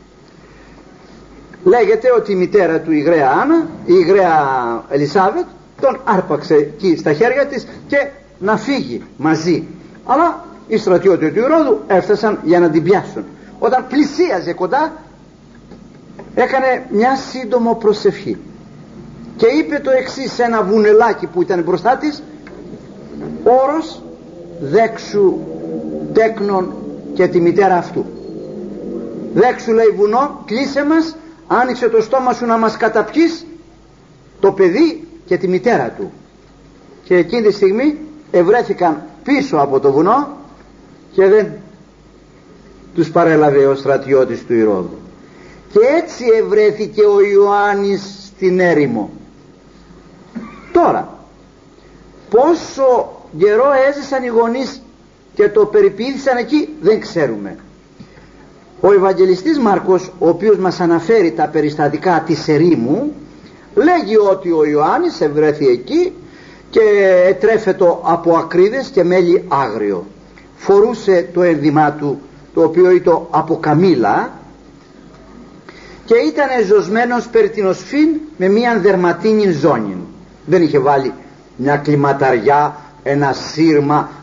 Λέγεται ότι η μητέρα του, η Ιγραία Άννα, η Ιγραία Ελισάβετ, τον άρπαξε εκεί στα χέρια της και να φύγει μαζί. Αλλά οι στρατιώτες του Ηρώδου έφτασαν για να την πιάσουν. Όταν πλησίαζε κοντά, έκανε μια σύντομο προσευχή και είπε το εξής σε ένα βουνελάκι που ήταν μπροστά της: όρος δέξου τέκνον και τη μητέρα αυτού. Δέξου, λέει, βουνό, κλείσε μας, άνοιξε το στόμα σου να μας καταπιείς το παιδί και τη μητέρα του. Και εκείνη τη στιγμή ευρέθηκαν πίσω από το βουνό και δεν τους παρέλαβε ο στρατιώτης του Ηρώδου. Και έτσι ευρέθηκε ο Ιωάννης στην έρημο. Τώρα, πόσο καιρό έζησαν οι γονείς και το περιποίησαν εκεί δεν ξέρουμε. Ο Ευαγγελιστής Μάρκος, ο οποίος μας αναφέρει τα περιστατικά της ερήμου, λέγει ότι ο Ιωάννης ευρέθη εκεί και ετρέφετο από ακρίδες και μέλι άγριο. Φορούσε το ένδυμά του, το οποίο ήταν από καμήλα, και ήταν ζωσμένος περί την οσφήν με μια δερματίνη ζώνη. Δεν είχε βάλει μια κλιματαριά, ένα σύρμα,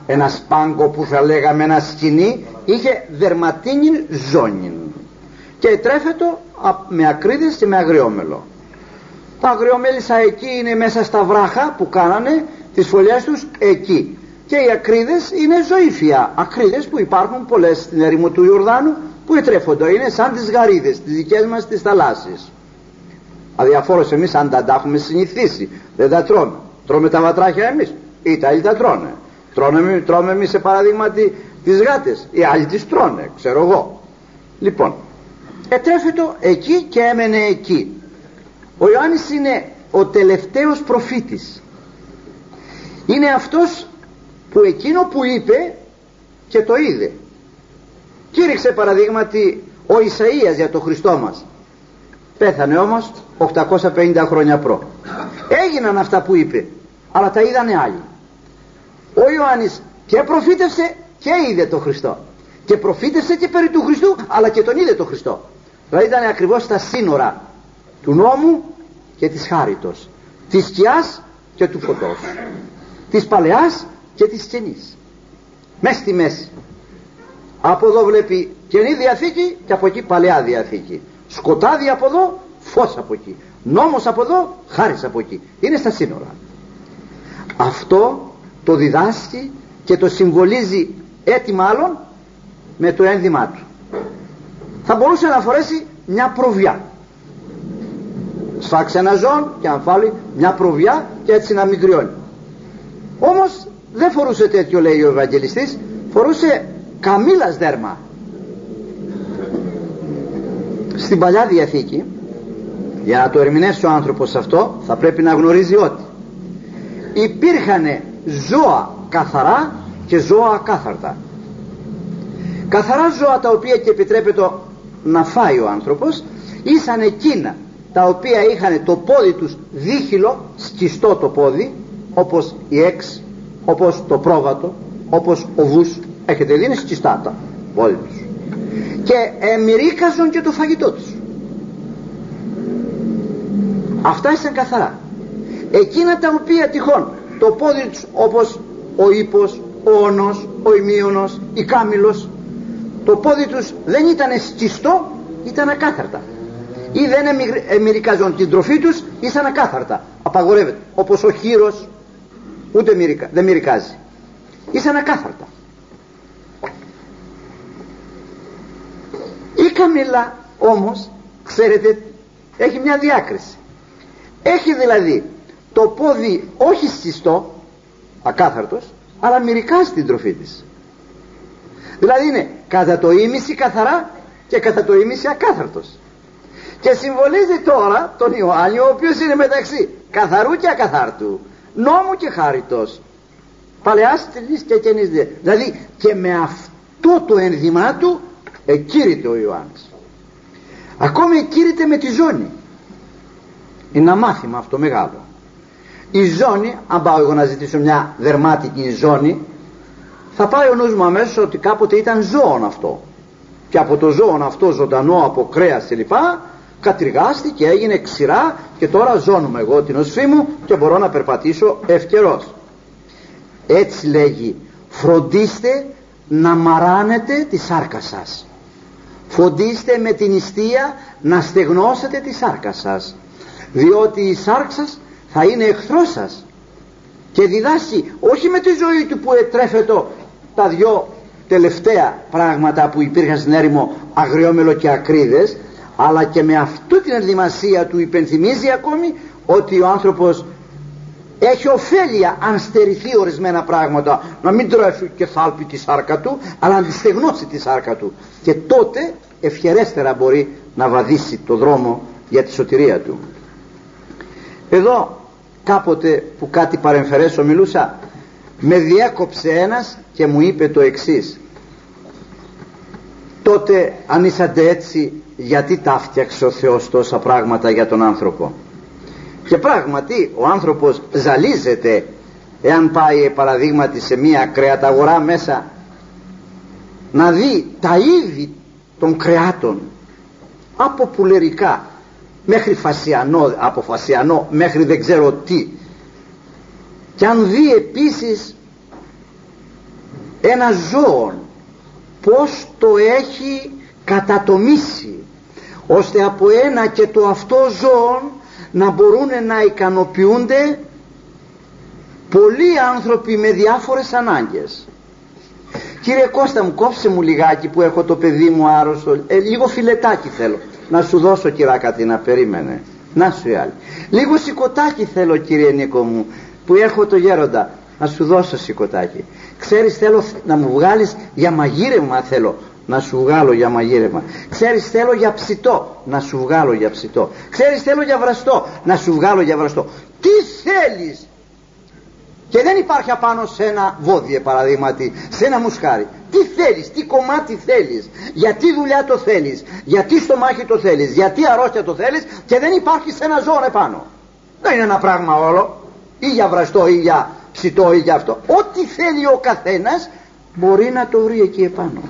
ένα σπάγκο που θα λέγαμε ένα σκηνή, είχε δερματίνην ζώνην και τρέφετο με ακρίδες και με αγριόμελο. Τα αγριομέλισσα εκεί είναι μέσα στα βράχα που κάνανε τις φωλιές τους εκεί, και οι ακρίδες είναι ζωήφια, ακρίδες που υπάρχουν πολλές στην έρημο του Ιορδάνου που ετρέφονται, είναι σαν τις γαρίδες τις δικές μας τις θαλάσσιες. Αδιαφόρως εμείς αν τα έχουμε συνηθίσει δεν τα τρώμε. Τρώμε τα βατράχια εμείς, οι Ιταλοί τα τρώνε. Τρώμε, τρώμε εμείς σε παράδειγμα τις γάτες, οι άλλοι τις τρώνε, ξέρω εγώ. Λοιπόν, ετρέφετο εκεί και έμενε εκεί. Ο Ιωάννης είναι ο τελευταίος προφήτης. Είναι αυτός που εκείνο που είπε και το είδε. Κήρυξε παραδείγματι ο Ισαΐας για τον Χριστό μας. Πέθανε όμως οκτακόσια πενήντα χρόνια προ. Έγιναν αυτά που είπε, αλλά τα είδανε άλλοι. Ο Ιωάννης και προφήτευσε και είδε τον Χριστό, και προφήτευσε και περί του Χριστού, αλλά και τον είδε τον Χριστό. Δηλαδή ήταν ακριβώς στα σύνορα του νόμου και της χάριτος, της σκιάς και του φωτός, της παλαιάς και της καινής, μες στη μέση. Από εδώ βλέπει Καινή Διαθήκη και από εκεί Παλαιά Διαθήκη, σκοτάδι από εδώ, φως από εκεί, νόμος από εδώ, χάρις από εκεί. Είναι στα σύνορα. Αυτό το διδάσκει και το συμβολίζει έτη μάλλον με το ένδυμά του. Θα μπορούσε να φορέσει μια προβιά, σφάξε ένα ζώο και αν φάλει μια προβιά και έτσι να μην κρυώνει. Όμως δεν φορούσε τέτοιο, λέει ο Ευαγγελιστής, φορούσε καμήλας δέρμα. Στην Παλιά Διαθήκη, για να το ερμηνεύσει ο άνθρωπος αυτό, θα πρέπει να γνωρίζει ότι υπήρχαν ζώα καθαρά και ζώα ακάθαρτα. Καθαρά ζώα τα οποία και επιτρέπεται να φάει ο άνθρωπος ήσαν εκείνα τα οποία είχαν το πόδι τους δίχυλο, σκιστό το πόδι, όπως η έξ, όπως το πρόβατο, όπως ο βούς. Έχετε δει, είναι σκιστά τα πόδι τους, και εμυρίκαζον και το φαγητό τους. Αυτά ήσαν καθαρά. Εκείνα τα οποία τυχόν το πόδι τους, όπως ο ύπος, ο όνος, ο ημίωνος, η κάμιλος, το πόδι τους δεν ήταν σκιστό, ήταν ακάθαρτα, ή δεν εμυρικάζον την τροφή τους, ήσαν ακάθαρτα, απαγορεύεται. Όπως ο χείρος ούτε μυρικα, δεν μυρικάζει, ήσαν ακάθαρτα. Η καμήλα όμως, ξέρετε, έχει μια διάκριση. Έχει δηλαδή το πόδι όχι σκιστό, ακάθαρτος, αλλά μυρικάζει την τροφή της. Δηλαδή είναι κατά το ίμιση καθαρά και κατά το ίμιση ακάθαρτος. Και συμβολίζει τώρα τον Ιωάννη, ο οποίος είναι μεταξύ καθαρού και ακαθάρτου, νόμου και χάριτος, παλαιάς και καινής. Δηλαδή και με αυτό το ένδυμά του εκήρυται ο Ιωάννης. Ακόμη εκήρυται με τη ζώνη. Είναι ένα μάθημα αυτό μεγάλο. Η ζώνη, αν πάω εγώ να ζητήσω μια δερμάτικη ζώνη, θα πάει ο νους μου αμέσως ότι κάποτε ήταν ζώον αυτό, και από το ζώον αυτό ζωντανό, από κρέας κλπ, κατριγάστηκε, έγινε ξηρά, και τώρα ζώνουμε εγώ την οσφή μου και μπορώ να περπατήσω ευκαιρός. Έτσι λέγει, φροντίστε να μαράνετε τη σάρκα σας, φροντίστε με την νηστεία να στεγνώσετε τη σάρκα σας, διότι η σάρκα σας θα είναι εχθρός σας. Και διδάσκει όχι με τη ζωή του που ετρέφεται τα δυο τελευταία πράγματα που υπήρχαν στην έρημο, αγριόμελο και ακρίδες, αλλά και με αυτή την ενδυμασία του υπενθυμίζει ακόμη ότι ο άνθρωπος έχει ωφέλεια αν στερηθεί ορισμένα πράγματα, να μην τρέφει και θάλπει τη σάρκα του, αλλά να τη στεγνώσει τη σάρκα του, και τότε ευχερέστερα μπορεί να βαδίσει το δρόμο για τη σωτηρία του. Εδώ κάποτε που κάτι παρεμφερέσω μιλούσα, με διέκοψε ένας και μου είπε το εξής: τότε αν είσατε έτσι, γιατί τα φτιάξε ο Θεός τόσα πράγματα για τον άνθρωπο? Και πράγματι ο άνθρωπος ζαλίζεται εάν πάει παραδείγματι σε μια κρεαταγορά μέσα να δει τα είδη των κρεάτων, από πουλερικά μέχρι φασιανό, από φασιανό μέχρι δεν ξέρω τι, και αν δει επίσης ένα ζώο πως το έχει κατατομήσει, ώστε από ένα και το αυτό ζώο να μπορούν να ικανοποιούνται πολλοί άνθρωποι με διάφορες ανάγκες. Κύριε Κώστα μου, κόψε μου λιγάκι που έχω το παιδί μου άρρωστο, ε, λίγο φιλετάκι θέλω να σου δώσω, κυρά Κατίνα, περίμενε, να σου η άλλη. Λίγο σηκωτάκι θέλω, κύριε Νίκο μου, που έχω το γέροντα, να σου δώσω σηκωτάκι. Ξέρεις, θέλω να μου βγάλεις για μαγείρεμα, θέλω να σου βγάλω για μαγείρεμα. Ξέρεις, θέλω για ψητό, να σου βγάλω για ψητό. Ξέρεις, θέλω για βραστό, να σου βγάλω για βραστό. Τι θέλεις? Και δεν υπάρχει απάνω σε ένα βόδι, παραδείγματι, σε ένα μουσχάρι. Τι θέλεις, τι κομμάτι θέλεις, γιατί δουλειά το θέλεις, γιατί στομάχι το θέλεις, γιατί αρρώστια το θέλεις, και δεν υπάρχει σε ένα ζώο επάνω. Δεν είναι ένα πράγμα όλο, ή για βραστό ή για ψητό ή για αυτό. Ό,τι θέλει ο καθένας μπορεί να το βρει εκεί επάνω.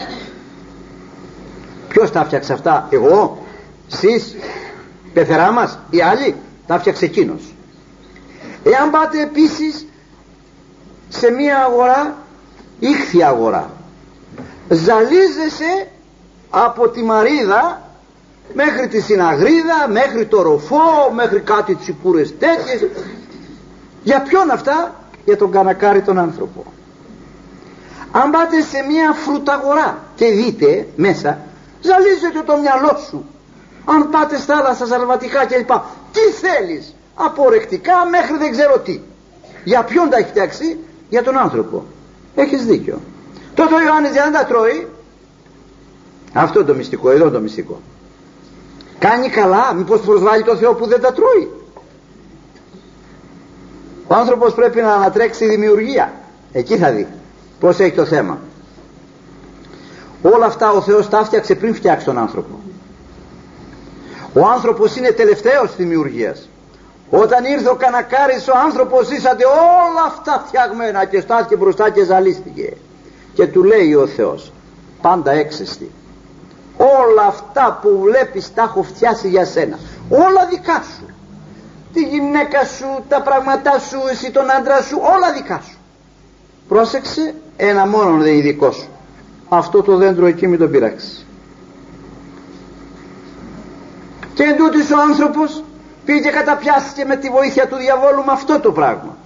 Ποιος τα φτιάξε αυτά? Εγώ, εσείς, πεθερά μας, οι άλλοι? Τα φτιάξε εκείνος. Εάν πάτε επίσης σε μία αγορά, ήχθη αγορά, ζαλίζεσαι από τη μαρίδα μέχρι τη συναγρίδα, μέχρι το ροφό, μέχρι κάτι τσικούρες τέτοιες. Για ποιον αυτά? Για τον κανακάρι τον άνθρωπο. Αν πάτε σε μία φρουταγορά και δείτε μέσα, ζαλίζεται το μυαλό σου. Αν πάτε στα άλλα, στα ζαλβατικά κλπ, τι θέλεις? Από ρεκτικά μέχρι δεν ξέρω τι. Για ποιον τα έχει φτιάξει? Για τον άνθρωπο. Έχεις δίκιο. Τότε ο Ιωάννης δεν τα τρώει. Αυτό το μυστικό, εδώ το μυστικό. Κάνει καλά, μήπως προσβάλλει το Θεό που δεν τα τρώει? Ο άνθρωπος πρέπει να ανατρέξει η δημιουργία. Εκεί θα δει πως έχει το θέμα. Όλα αυτά ο Θεός τα φτιάξε πριν φτιάξει τον άνθρωπο. Ο άνθρωπος είναι τελευταίος δημιουργίας. Όταν ήρθε ο κανακάρης, ο άνθρωπος ήσατε όλα αυτά φτιαγμένα, και στάθηκε μπροστά και ζαλίστηκε. Και του λέει ο Θεός, πάντα έξεστη, όλα αυτά που βλέπεις τα έχω φτιάσει για σένα, όλα δικά σου. Τη γυναίκα σου, τα πράγματά σου, εσύ τον άντρα σου, όλα δικά σου. Πρόσεξε, ένα μόνο δεν είναι δικό σου. Αυτό το δέντρο εκεί μην τον πειράξεις. Και εντούτοις ο άνθρωπος πήγε και καταπιάστηκε με τη βοήθεια του διαβόλου με αυτό το πράγμα.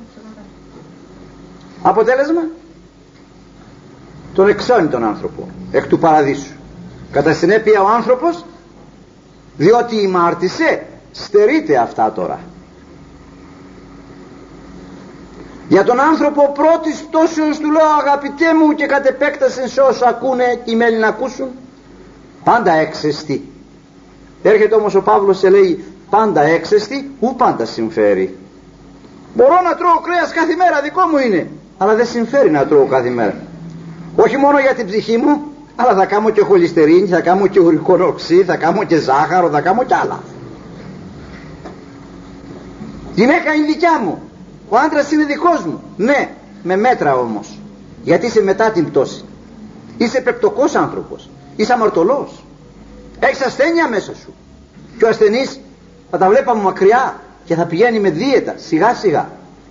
Αποτέλεσμα, τον εξώνει τον άνθρωπο εκ του παραδείσου. Κατά συνέπεια ο άνθρωπος, διότι ημάρτησε, στερείται αυτά τώρα. Για τον άνθρωπο πρώτης πτώσεως του λέω, αγαπητέ μου, και κατ' επέκταση σε όσους ακούνε και οι μέλη να ακούσουν, πάντα έξεστη. Έρχεται όμως ο Παύλος και λέει, πάντα έξεστη, ου πάντα συμφέρει. Μπορώ να τρώω κρέας κάθε μέρα, δικό μου είναι, αλλά δεν συμφέρει να τρώω κάθε μέρα. Όχι μόνο για την ψυχή μου, αλλά θα κάνω και χολυστερίνη, θα κάνω και ουρικό οξύ, θα κάνω και ζάχαρο, θα κάνω και άλλα. Γυναίκα είναι δικιά μου, ο άντρας είναι δικός μου. Ναι, με μέτρα όμως, γιατί είσαι μετά την πτώση. Είσαι πεπτοκός άνθρωπος, είσαι αμαρτωλός, έχεις ασθένεια μέσα σου, και ο ασθενής θα τα βλέπαμε μακριά και θα πηγαίνει με δίαιτα σιγά σιγά.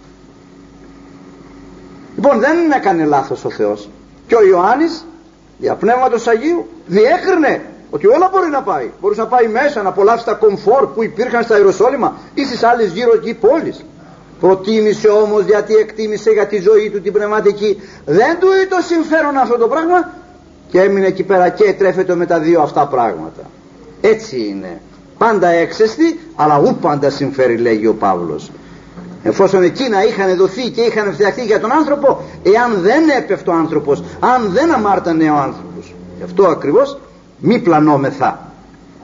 Λοιπόν, δεν έκανε λάθος ο Θεός, και ο Ιωάννης δια Πνεύματος Αγίου διέκρινε ότι όλα μπορεί να πάει. Μπορούσε να πάει μέσα να απολαύσει τα κομφόρ που υπήρχαν στα Ιεροσόλυμα ή στις άλλες γύρω εκεί πόλεις. Προτίμησε όμως, γιατί εκτίμησε για τη ζωή του την πνευματική, δεν του ή το συμφέρον αυτό το πράγμα, και έμεινε εκεί πέρα και τρέφεται με τα δύο αυτά πράγματα. Έτσι είναι, πάντα έξεστη, αλλά ου πάντα συμφέρει, λέγει ο Παύλος. Εφόσον εκείνα είχαν δοθεί και είχαν φτιαχτεί για τον άνθρωπο, εάν δεν έπεφτε ο άνθρωπος, αν δεν αμάρτανε ο άνθρωπος, γι' αυτό ακριβώς μη πλανόμεθα.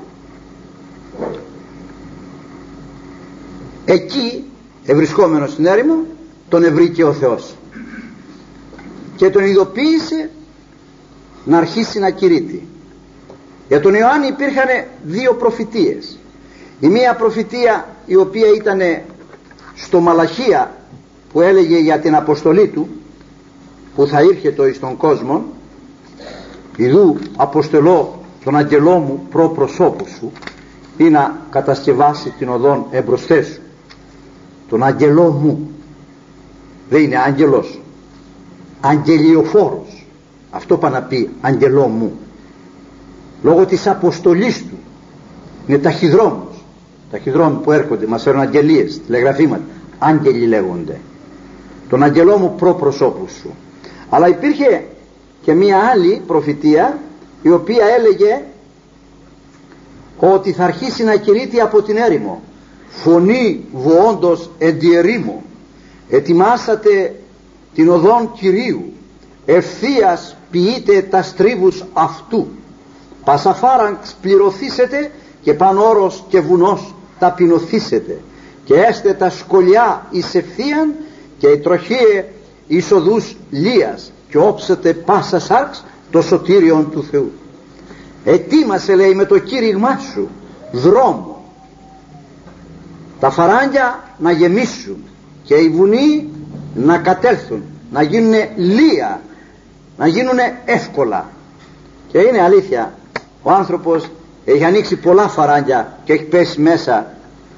Εκεί, ευρισκόμενος στην έρημο, τον ευρήκε ο Θεός και τον ειδοποίησε να αρχίσει να κηρύττει. Για τον Ιωάννη υπήρχαν δύο προφητείες. Η μία προφητεία, η οποία ήταν στο Μαλαχία, που έλεγε για την αποστολή του, που θα ήρχεται εις τον κόσμο, ιδού αποστελώ τον αγγελό μου προ προσώπου σου, ή να κατασκευάσει την οδόν εμπροσθέ σου. Τον αγγελό μου, δεν είναι άγγελος, αγγελιοφόρος. Αυτό πάει να πει αγγελό μου, λόγω της αποστολής του. Είναι ταχυδρόμος, ταχυδρόμοι που έρχονται, μας φέρουν αγγελίες, τηλεγραφήματα, άγγελοι λέγονται. Τον αγγελό μου προπροσώπου σου. Αλλά υπήρχε και μία άλλη προφητεία, η οποία έλεγε ότι θα αρχίσει να κηρύττει από την έρημο, φωνή βοόντος εν τη ερήμο, ετοιμάσατε την οδόν Κυρίου, ευθείας ποιείτε τα στρίβους αυτού, πασαφάραγξ πληρωθήσετε και παν όρος και βουνός ταπεινωθήσετε, και έστε τα σκολιά εις ευθείαν και η τροχίε εις οδούς λίας, και όψετε πάσα σάρξ το σωτήριον του Θεού. Ετοίμασε, λέει, με το κήρυγμά σου δρόμο, τα φαράγγια να γεμίσουν και οι βουνοί να κατέλθουν, να γίνουν λία, να γίνουν εύκολα. Και είναι αλήθεια, ο άνθρωπος έχει ανοίξει πολλά φαράγγια και έχει πέσει μέσα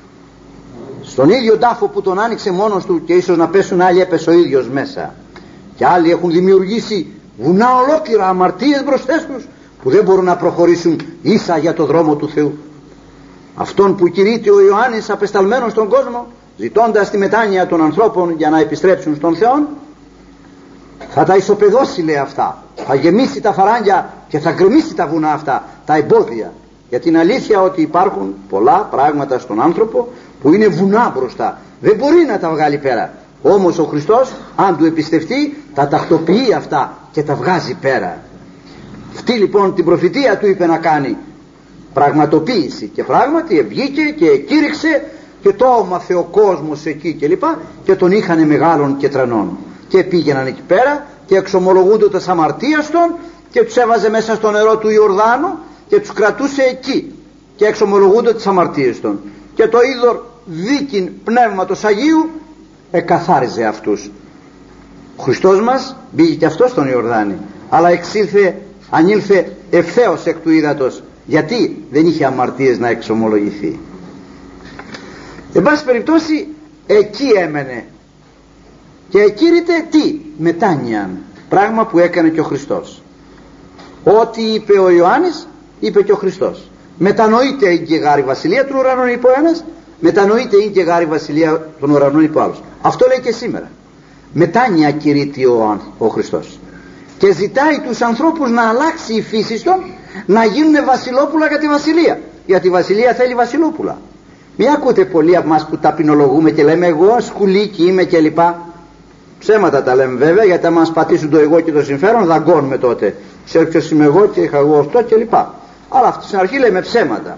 στον ίδιο τάφο που τον άνοιξε μόνος του, και ίσως να πέσουν άλλοι, έπεσε ο ίδιος μέσα. Και άλλοι έχουν δημιουργήσει βουνά ολόκληρα, αμαρτίες μπροστά τους, που δεν μπορούν να προχωρήσουν ίσα για το δρόμο του Θεού. Αυτόν που κηρύττει ο Ιωάννης απεσταλμένος στον κόσμο, ζητώντας τη μετάνοια των ανθρώπων για να επιστρέψουν στον Θεό, θα τα ισοπεδώσει, λέει, αυτά, θα γεμίσει τα φαράγγια και θα γκρεμίσει τα βουνά αυτά, τα εμπόδια. Για την αλήθεια ότι υπάρχουν πολλά πράγματα στον άνθρωπο που είναι βουνά μπροστά, δεν μπορεί να τα βγάλει πέρα. Όμως ο Χριστός, αν του εμπιστευτεί, τα τακτοποιεί αυτά και τα βγάζει πέρα. Αυτή λοιπόν την προφητεία του είπε να κάνει πραγματοποίηση, και πράγματι βγήκε και κήρυξε, και το έμαθε ο κόσμος εκεί και λοιπά, και τον είχανε μεγάλων και τρανών, και πήγαιναν εκεί πέρα και εξομολογούνται τα αμαρτίας των, και τους έβαζε μέσα στο νερό του Ιορδάνου και τους κρατούσε εκεί και εξομολογούνται τις αμαρτίες των, και το είδωρ δίκην πνεύματος Αγίου εκαθάριζε αυτούς. Ο Χριστός μας μπήκε και αυτός στον Ιορδάνη, αλλά εξήλθε, ανήλθε ευθέως εκ του ύδατος, γιατί δεν είχε αμαρτίες να εξομολογηθεί. Εν πάση περιπτώσει, εκεί έμενε και εκήρυτε τι? Μετάνοιαν, πράγμα που έκανε και ο Χριστός. Ό,τι είπε ο Ιωάννης είπε και ο Χριστός. Μετανοείται είναι και γάρη βασιλεία των ουρανών, είπε ο ένας, μετανοείται είναι και γάρη βασιλεία των ουρανών, είπε ο άλλος. Αυτό λέει και σήμερα. Μετάνοια κηρύττει ο, ο Χριστός, και ζητάει τους ανθρώπους να αλλάξει η φύση των, να γίνουν βασιλόπουλα για τη βασιλεία. Για τη βασιλεία θέλει βασιλόπουλα. Μην ακούτε πολλοί από εμάς που ταπεινολογούμε και λέμε εγώ σκουλίκι είμαι και λοιπά. Ψέματα τα λέμε βέβαια, γιατί αν μας πατήσουν το εγώ και το συμφέρον δαγκώνουμε τότε. Ξέρω ποιος είμαι εγώ και είχα εγώ αυτό και λοιπά. Αλλά αυτό στην αρχή λέμε ψέματα.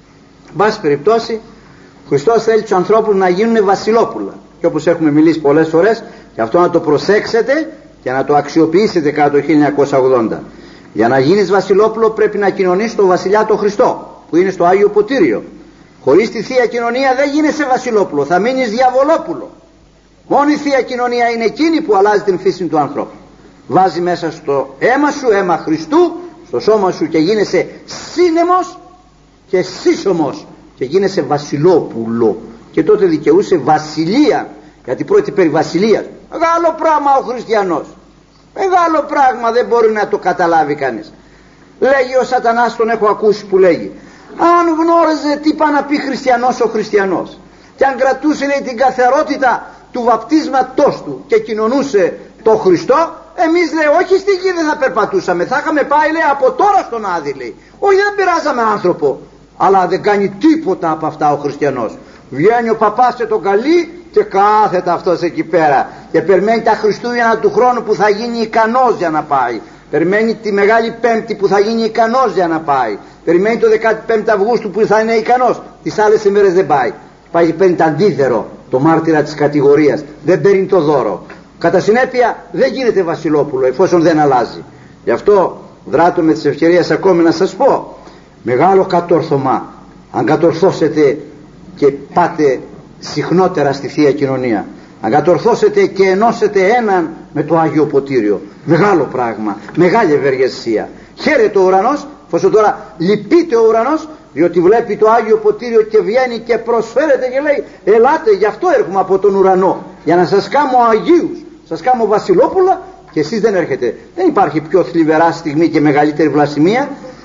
Εν πάση περιπτώσει, ο Χριστός θέλει τους ανθρώπους να γίνουν βασιλόπουλα. Και όπως έχουμε μιλήσει πολλές φορές, και αυτό να το προσέξετε και να το αξιοποιήσετε κατά το χίλια εννιακόσια ογδόντα. Για να γίνεις βασιλόπουλο πρέπει να κοινωνείς τον βασιλιά τον Χριστό, που είναι στο Άγιο Ποτήριο. Χωρίς τη Θεία Κοινωνία δεν γίνεσαι βασιλόπουλο, θα μείνεις διαβολόπουλο. Μόνο η Θεία Κοινωνία είναι εκείνη που αλλάζει την φύση του ανθρώπου. Βάζει μέσα στο αίμα σου αίμα Χριστού, στο σώμα σου, και γίνεσαι σύνεμος και σύσσωμος και γίνεσαι βασιλόπουλο, και τότε δικαιούσε βασιλεία, γιατί πρόκειται περί βασιλείας. Μεγάλο πράγμα ο χριστιανός, μεγάλο πράγμα, δεν μπορεί να το καταλάβει κανείς. Λέγει ο σατανάς, τον έχω ακούσει που λέγει, αν γνώριζε τι πάει να πει χριστιανός ο χριστιανός, και αν κρατούσε, λέει, την καθαρότητα του βαπτίσματός του και κοινωνούσε το Χριστό, εμείς, λέει, όχι στη γη δεν θα περπατούσαμε, θα είχαμε πάει, λέει, από τώρα στον Άδη, λέει. Όχι, δεν πειράζαμε άνθρωπο. Αλλά δεν κάνει τίποτα από αυτά ο χριστιανός. Βγαίνει ο παπάς και τον καλεί και κάθεται αυτός εκεί πέρα και περιμένει τα Χριστούγεννα του χρόνου που θα γίνει ικανός για να πάει. Περιμένει τη Μεγάλη Πέμπτη που θα γίνει ικανός για να πάει. Περιμένει το δεκαπέντε Αυγούστου που θα είναι ικανός. Τις άλλες ημέρες δεν πάει. Πάει και παίρνει το αντίδερο, το μάρτυρα της κατηγορίας. Δεν παίρνει το δώρο. Κατά συνέπεια δεν γίνεται βασιλόπουλο εφόσον δεν αλλάζει. Γι' αυτό δράτω με τις ευκαιρίες ακόμη να σας πω, μεγάλο κατόρθωμα αν κατορθώσετε και πάτε συχνότερα στη Θεία Κοινωνία, αν κατορθώσετε και ενώσετε έναν με το Άγιο Ποτήριο, μεγάλο πράγμα, μεγάλη ευεργεσία. Χαίρεται ο ουρανός, εφόσον τώρα λυπείται ο ουρανός, διότι βλέπει το Άγιο Ποτήριο και βγαίνει και προσφέρεται και λέει, ελάτε, γι' αυτό έρχομαι από τον ουρανό, για να σας κάνω Αγίους, σας κάνω βασιλόπουλα, και εσείς δεν έρχεται. Δεν υπάρχει πιο θλιβερά στιγμή και μεγαλύτερη βλασιμία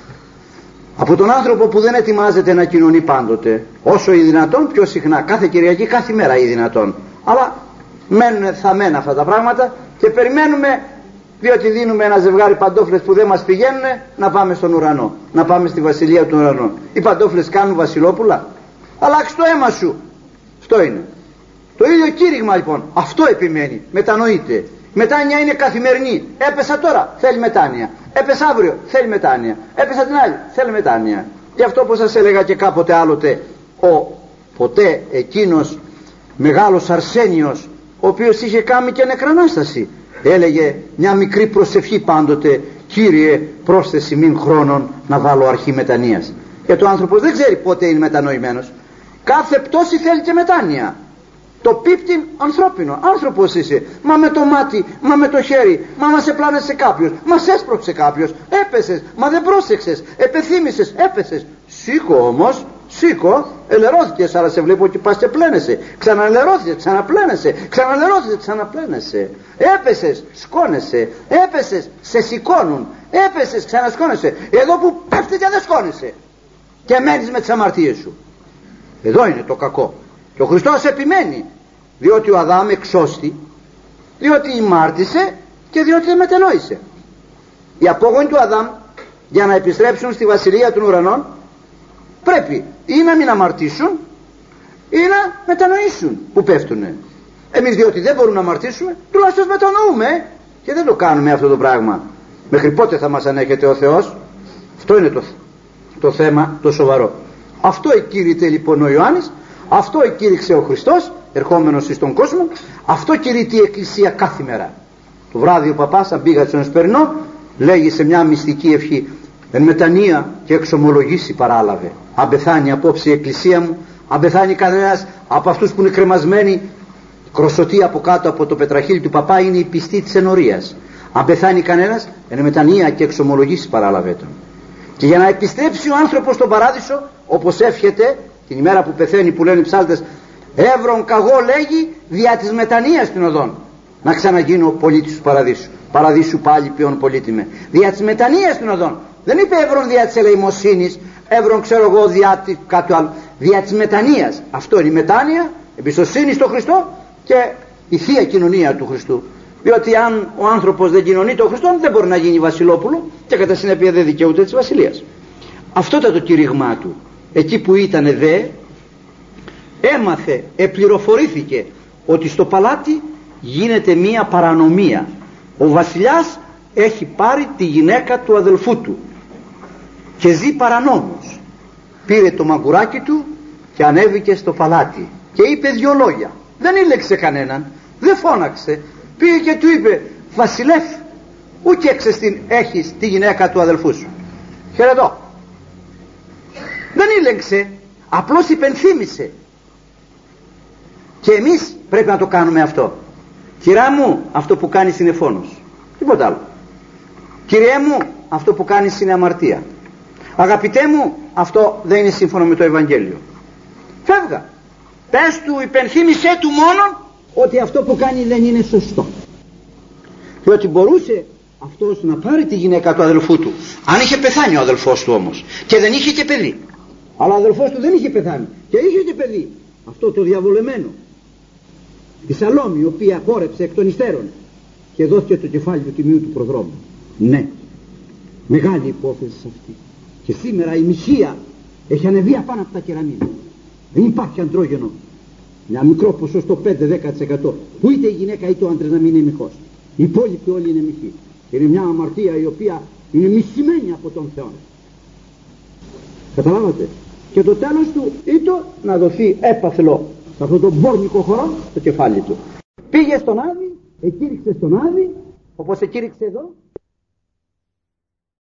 από τον άνθρωπο που δεν ετοιμάζεται να κοινωνεί πάντοτε, όσο ή δυνατόν πιο συχνά, κάθε Κυριακή, κάθε μέρα ή δυνατόν. Αλλά μένουν θαμμένα αυτά τα πράγματα και περιμένουμε, διότι δίνουμε ένα ζευγάρι παντόφλες που δεν μας πηγαίνουν, να πάμε στον ουρανό, να πάμε στη βασιλεία του ουρανού. Οι παντόφλες κάνουν βασιλόπουλα? Αλλάξ' το αίμα σου. Αυτό είναι το ίδιο κήρυγμα λοιπόν. Αυτό επιμένει, μετανοείται. Μετάνοια είναι καθημερινή. Έπεσα τώρα, θέλει μετάνοια. Έπεσα αύριο, θέλει μετάνοια. Έπεσα την άλλη, θέλει μετάνοια. Γι' αυτό, όπως σας έλεγα και κάποτε άλλοτε, ο ποτέ εκείνος μεγάλος Αρσένιος, ο οποίος είχε κάνει και νεκρανάσταση, έλεγε μια μικρή προσευχή πάντοτε: Κύριε, πρόσθεση μην χρόνων να βάλω αρχή μετανοίας. Γιατί ο άνθρωπος δεν ξέρει πότε είναι μετανοημένος. Κάθε πτώση θέλει και μετάνοια. Το πίπτην ανθρώπινο, άνθρωπος είσαι. Μα με το μάτι, μα με το χέρι, μα μας επλάνεσε κάποιος, μας έσπρωξε κάποιος, έπεσες, μα δεν πρόσεξες, επεθύμησες, έπεσες. Σήκω όμως, σήκω, ελερώθηκες, αλλά σε βλέπω και πας και πλένεσαι. Ξαναλερώθηκες, ξαναπλένεσαι, ξαναλερώθηκες, ξαναπλένεσαι. Έπεσες, σκόνεσαι, έπεσες, σε σηκώνουν, έπεσες, ξανασκόνεσαι. Εδώ που πέφτει και δεν σκόνεσαι και μένεις με τις αμαρτίες σου. Εδώ είναι το κακό. Και ο Χριστός επιμένει, διότι ο Αδάμ εξώστη, διότι ημάρτησε και διότι δεν μετενόησε. Οι απόγονοι του Αδάμ, για να επιστρέψουν στη βασιλεία των ουρανών, πρέπει ή να μην αμαρτήσουν ή να μετανοήσουν που πέφτουνε. Εμείς, διότι δεν μπορούμε να αμαρτήσουμε, τουλάχιστον μετανοούμε, και δεν το κάνουμε αυτό το πράγμα. Μέχρι πότε θα μας ανέχεται ο Θεός? Αυτό είναι το, το θέμα το σοβαρό. Αυτό εκήρυτε λοιπόν ο Ιωάννης, αυτό εκήρυξε ο Χριστός ερχόμενος εις τον κόσμο, αυτό κηρύττει η Εκκλησία κάθε μέρα. Το βράδυ ο παπάς, αν πήγα στον Εσπερινό, λέγει σε μια μυστική ευχή: εν μετανία και εξομολογήσει παράλαβε. Αν πεθάνει απόψε η Εκκλησία μου, αν πεθάνει κανένας από αυτούς που είναι κρεμασμένοι κροσωτοί από κάτω από το πετραχύλι του παπά, είναι η πιστή της ενορίας. Αν πεθάνει κανένας, εν μετανία και εξομολογήσει παράλαβε τον. Και για να επιστρέψει ο άνθρωπος στον παράδεισο, όπως εύχεται την ημέρα που πεθαίνει, που λένε οι ψάλτες, εύρον καγώ λέγει δια της μετανοίας την οδόν, να ξαναγίνω πολίτης του παραδείσου. Παραδείσου πάλι ποιον πολίτη με. Δια της μετανοίας την οδόν. Δεν είπε εύρον δια της ελεημοσύνης, εύρον ξέρω εγώ δια της κάτω άλλο. Δια της μετανοίας. Αυτό είναι η μετάνοια, εμπιστοσύνη στο Χριστό και η θεία κοινωνία του Χριστού. Διότι αν ο άνθρωπος δεν κοινωνεί τον Χριστό, δεν μπορεί να γίνει βασιλόπουλο και κατά συνέπεια δεν δικαιούται της βασιλείας. Αυτό ήταν το κήρυγμά του. Εκεί που ήτανε δε, έμαθε, επληροφορήθηκε ότι στο παλάτι γίνεται μία παρανομία. Ο βασιλιάς έχει πάρει τη γυναίκα του αδελφού του και ζει παρανόμως. Πήρε το μαγκουράκι του και ανέβηκε στο παλάτι και είπε δυο λόγια. Δεν ήλεξε κανέναν, δεν φώναξε. Πήγε και του είπε: βασιλεύ, ουκ έξες την έχεις τη γυναίκα του αδελφού σου. Χαιρετώ. Δεν ήλεγξε, απλώς υπενθύμησε. Και εμείς πρέπει να το κάνουμε αυτό. Κυρά μου, αυτό που κάνεις είναι φόνος, τίποτα άλλο. Κυριέ μου, αυτό που κάνεις είναι αμαρτία. Αγαπητέ μου, αυτό δεν είναι σύμφωνο με το Ευαγγέλιο. Φεύγα. Πες του, υπενθύμησέ του μόνον ότι αυτό που κάνει δεν είναι σωστό. Διότι μπορούσε αυτός να πάρει τη γυναίκα του αδελφού του, αν είχε πεθάνει ο αδελφός του όμως και δεν είχε και παιδί. Αλλά ο αδελφός του δεν είχε πεθάνει και είχε και παιδί, αυτό το διαβολεμένο, τη Σαλόμη, η οποία χόρεψε εκ των υστέρων και δόθηκε το κεφάλι του τιμίου του προδρόμου. Ναι, μεγάλη υπόθεση αυτή. Και σήμερα η μισία έχει ανεβεί απάνω από τα κεραμίδια. Δεν υπάρχει αντρόγενο, μια μικρό ποσοστό πέντε με δέκα τοις εκατό που είτε η γυναίκα είτε ο άντρας να μην είναι μοιχός. Οι υπόλοιποι όλοι είναι μοιχοί. Είναι μια αμαρτία η οποία είναι μισημένη από τον Θεό. Καταλάβατε? Και το τέλος του ήτο να δοθεί έπαθλο σε αυτόν τον πόρνικο χώρο το κεφάλι του. Πήγε στον Άδη, εκήρυξε στον Άδη, όπως εκήρυξε εδώ,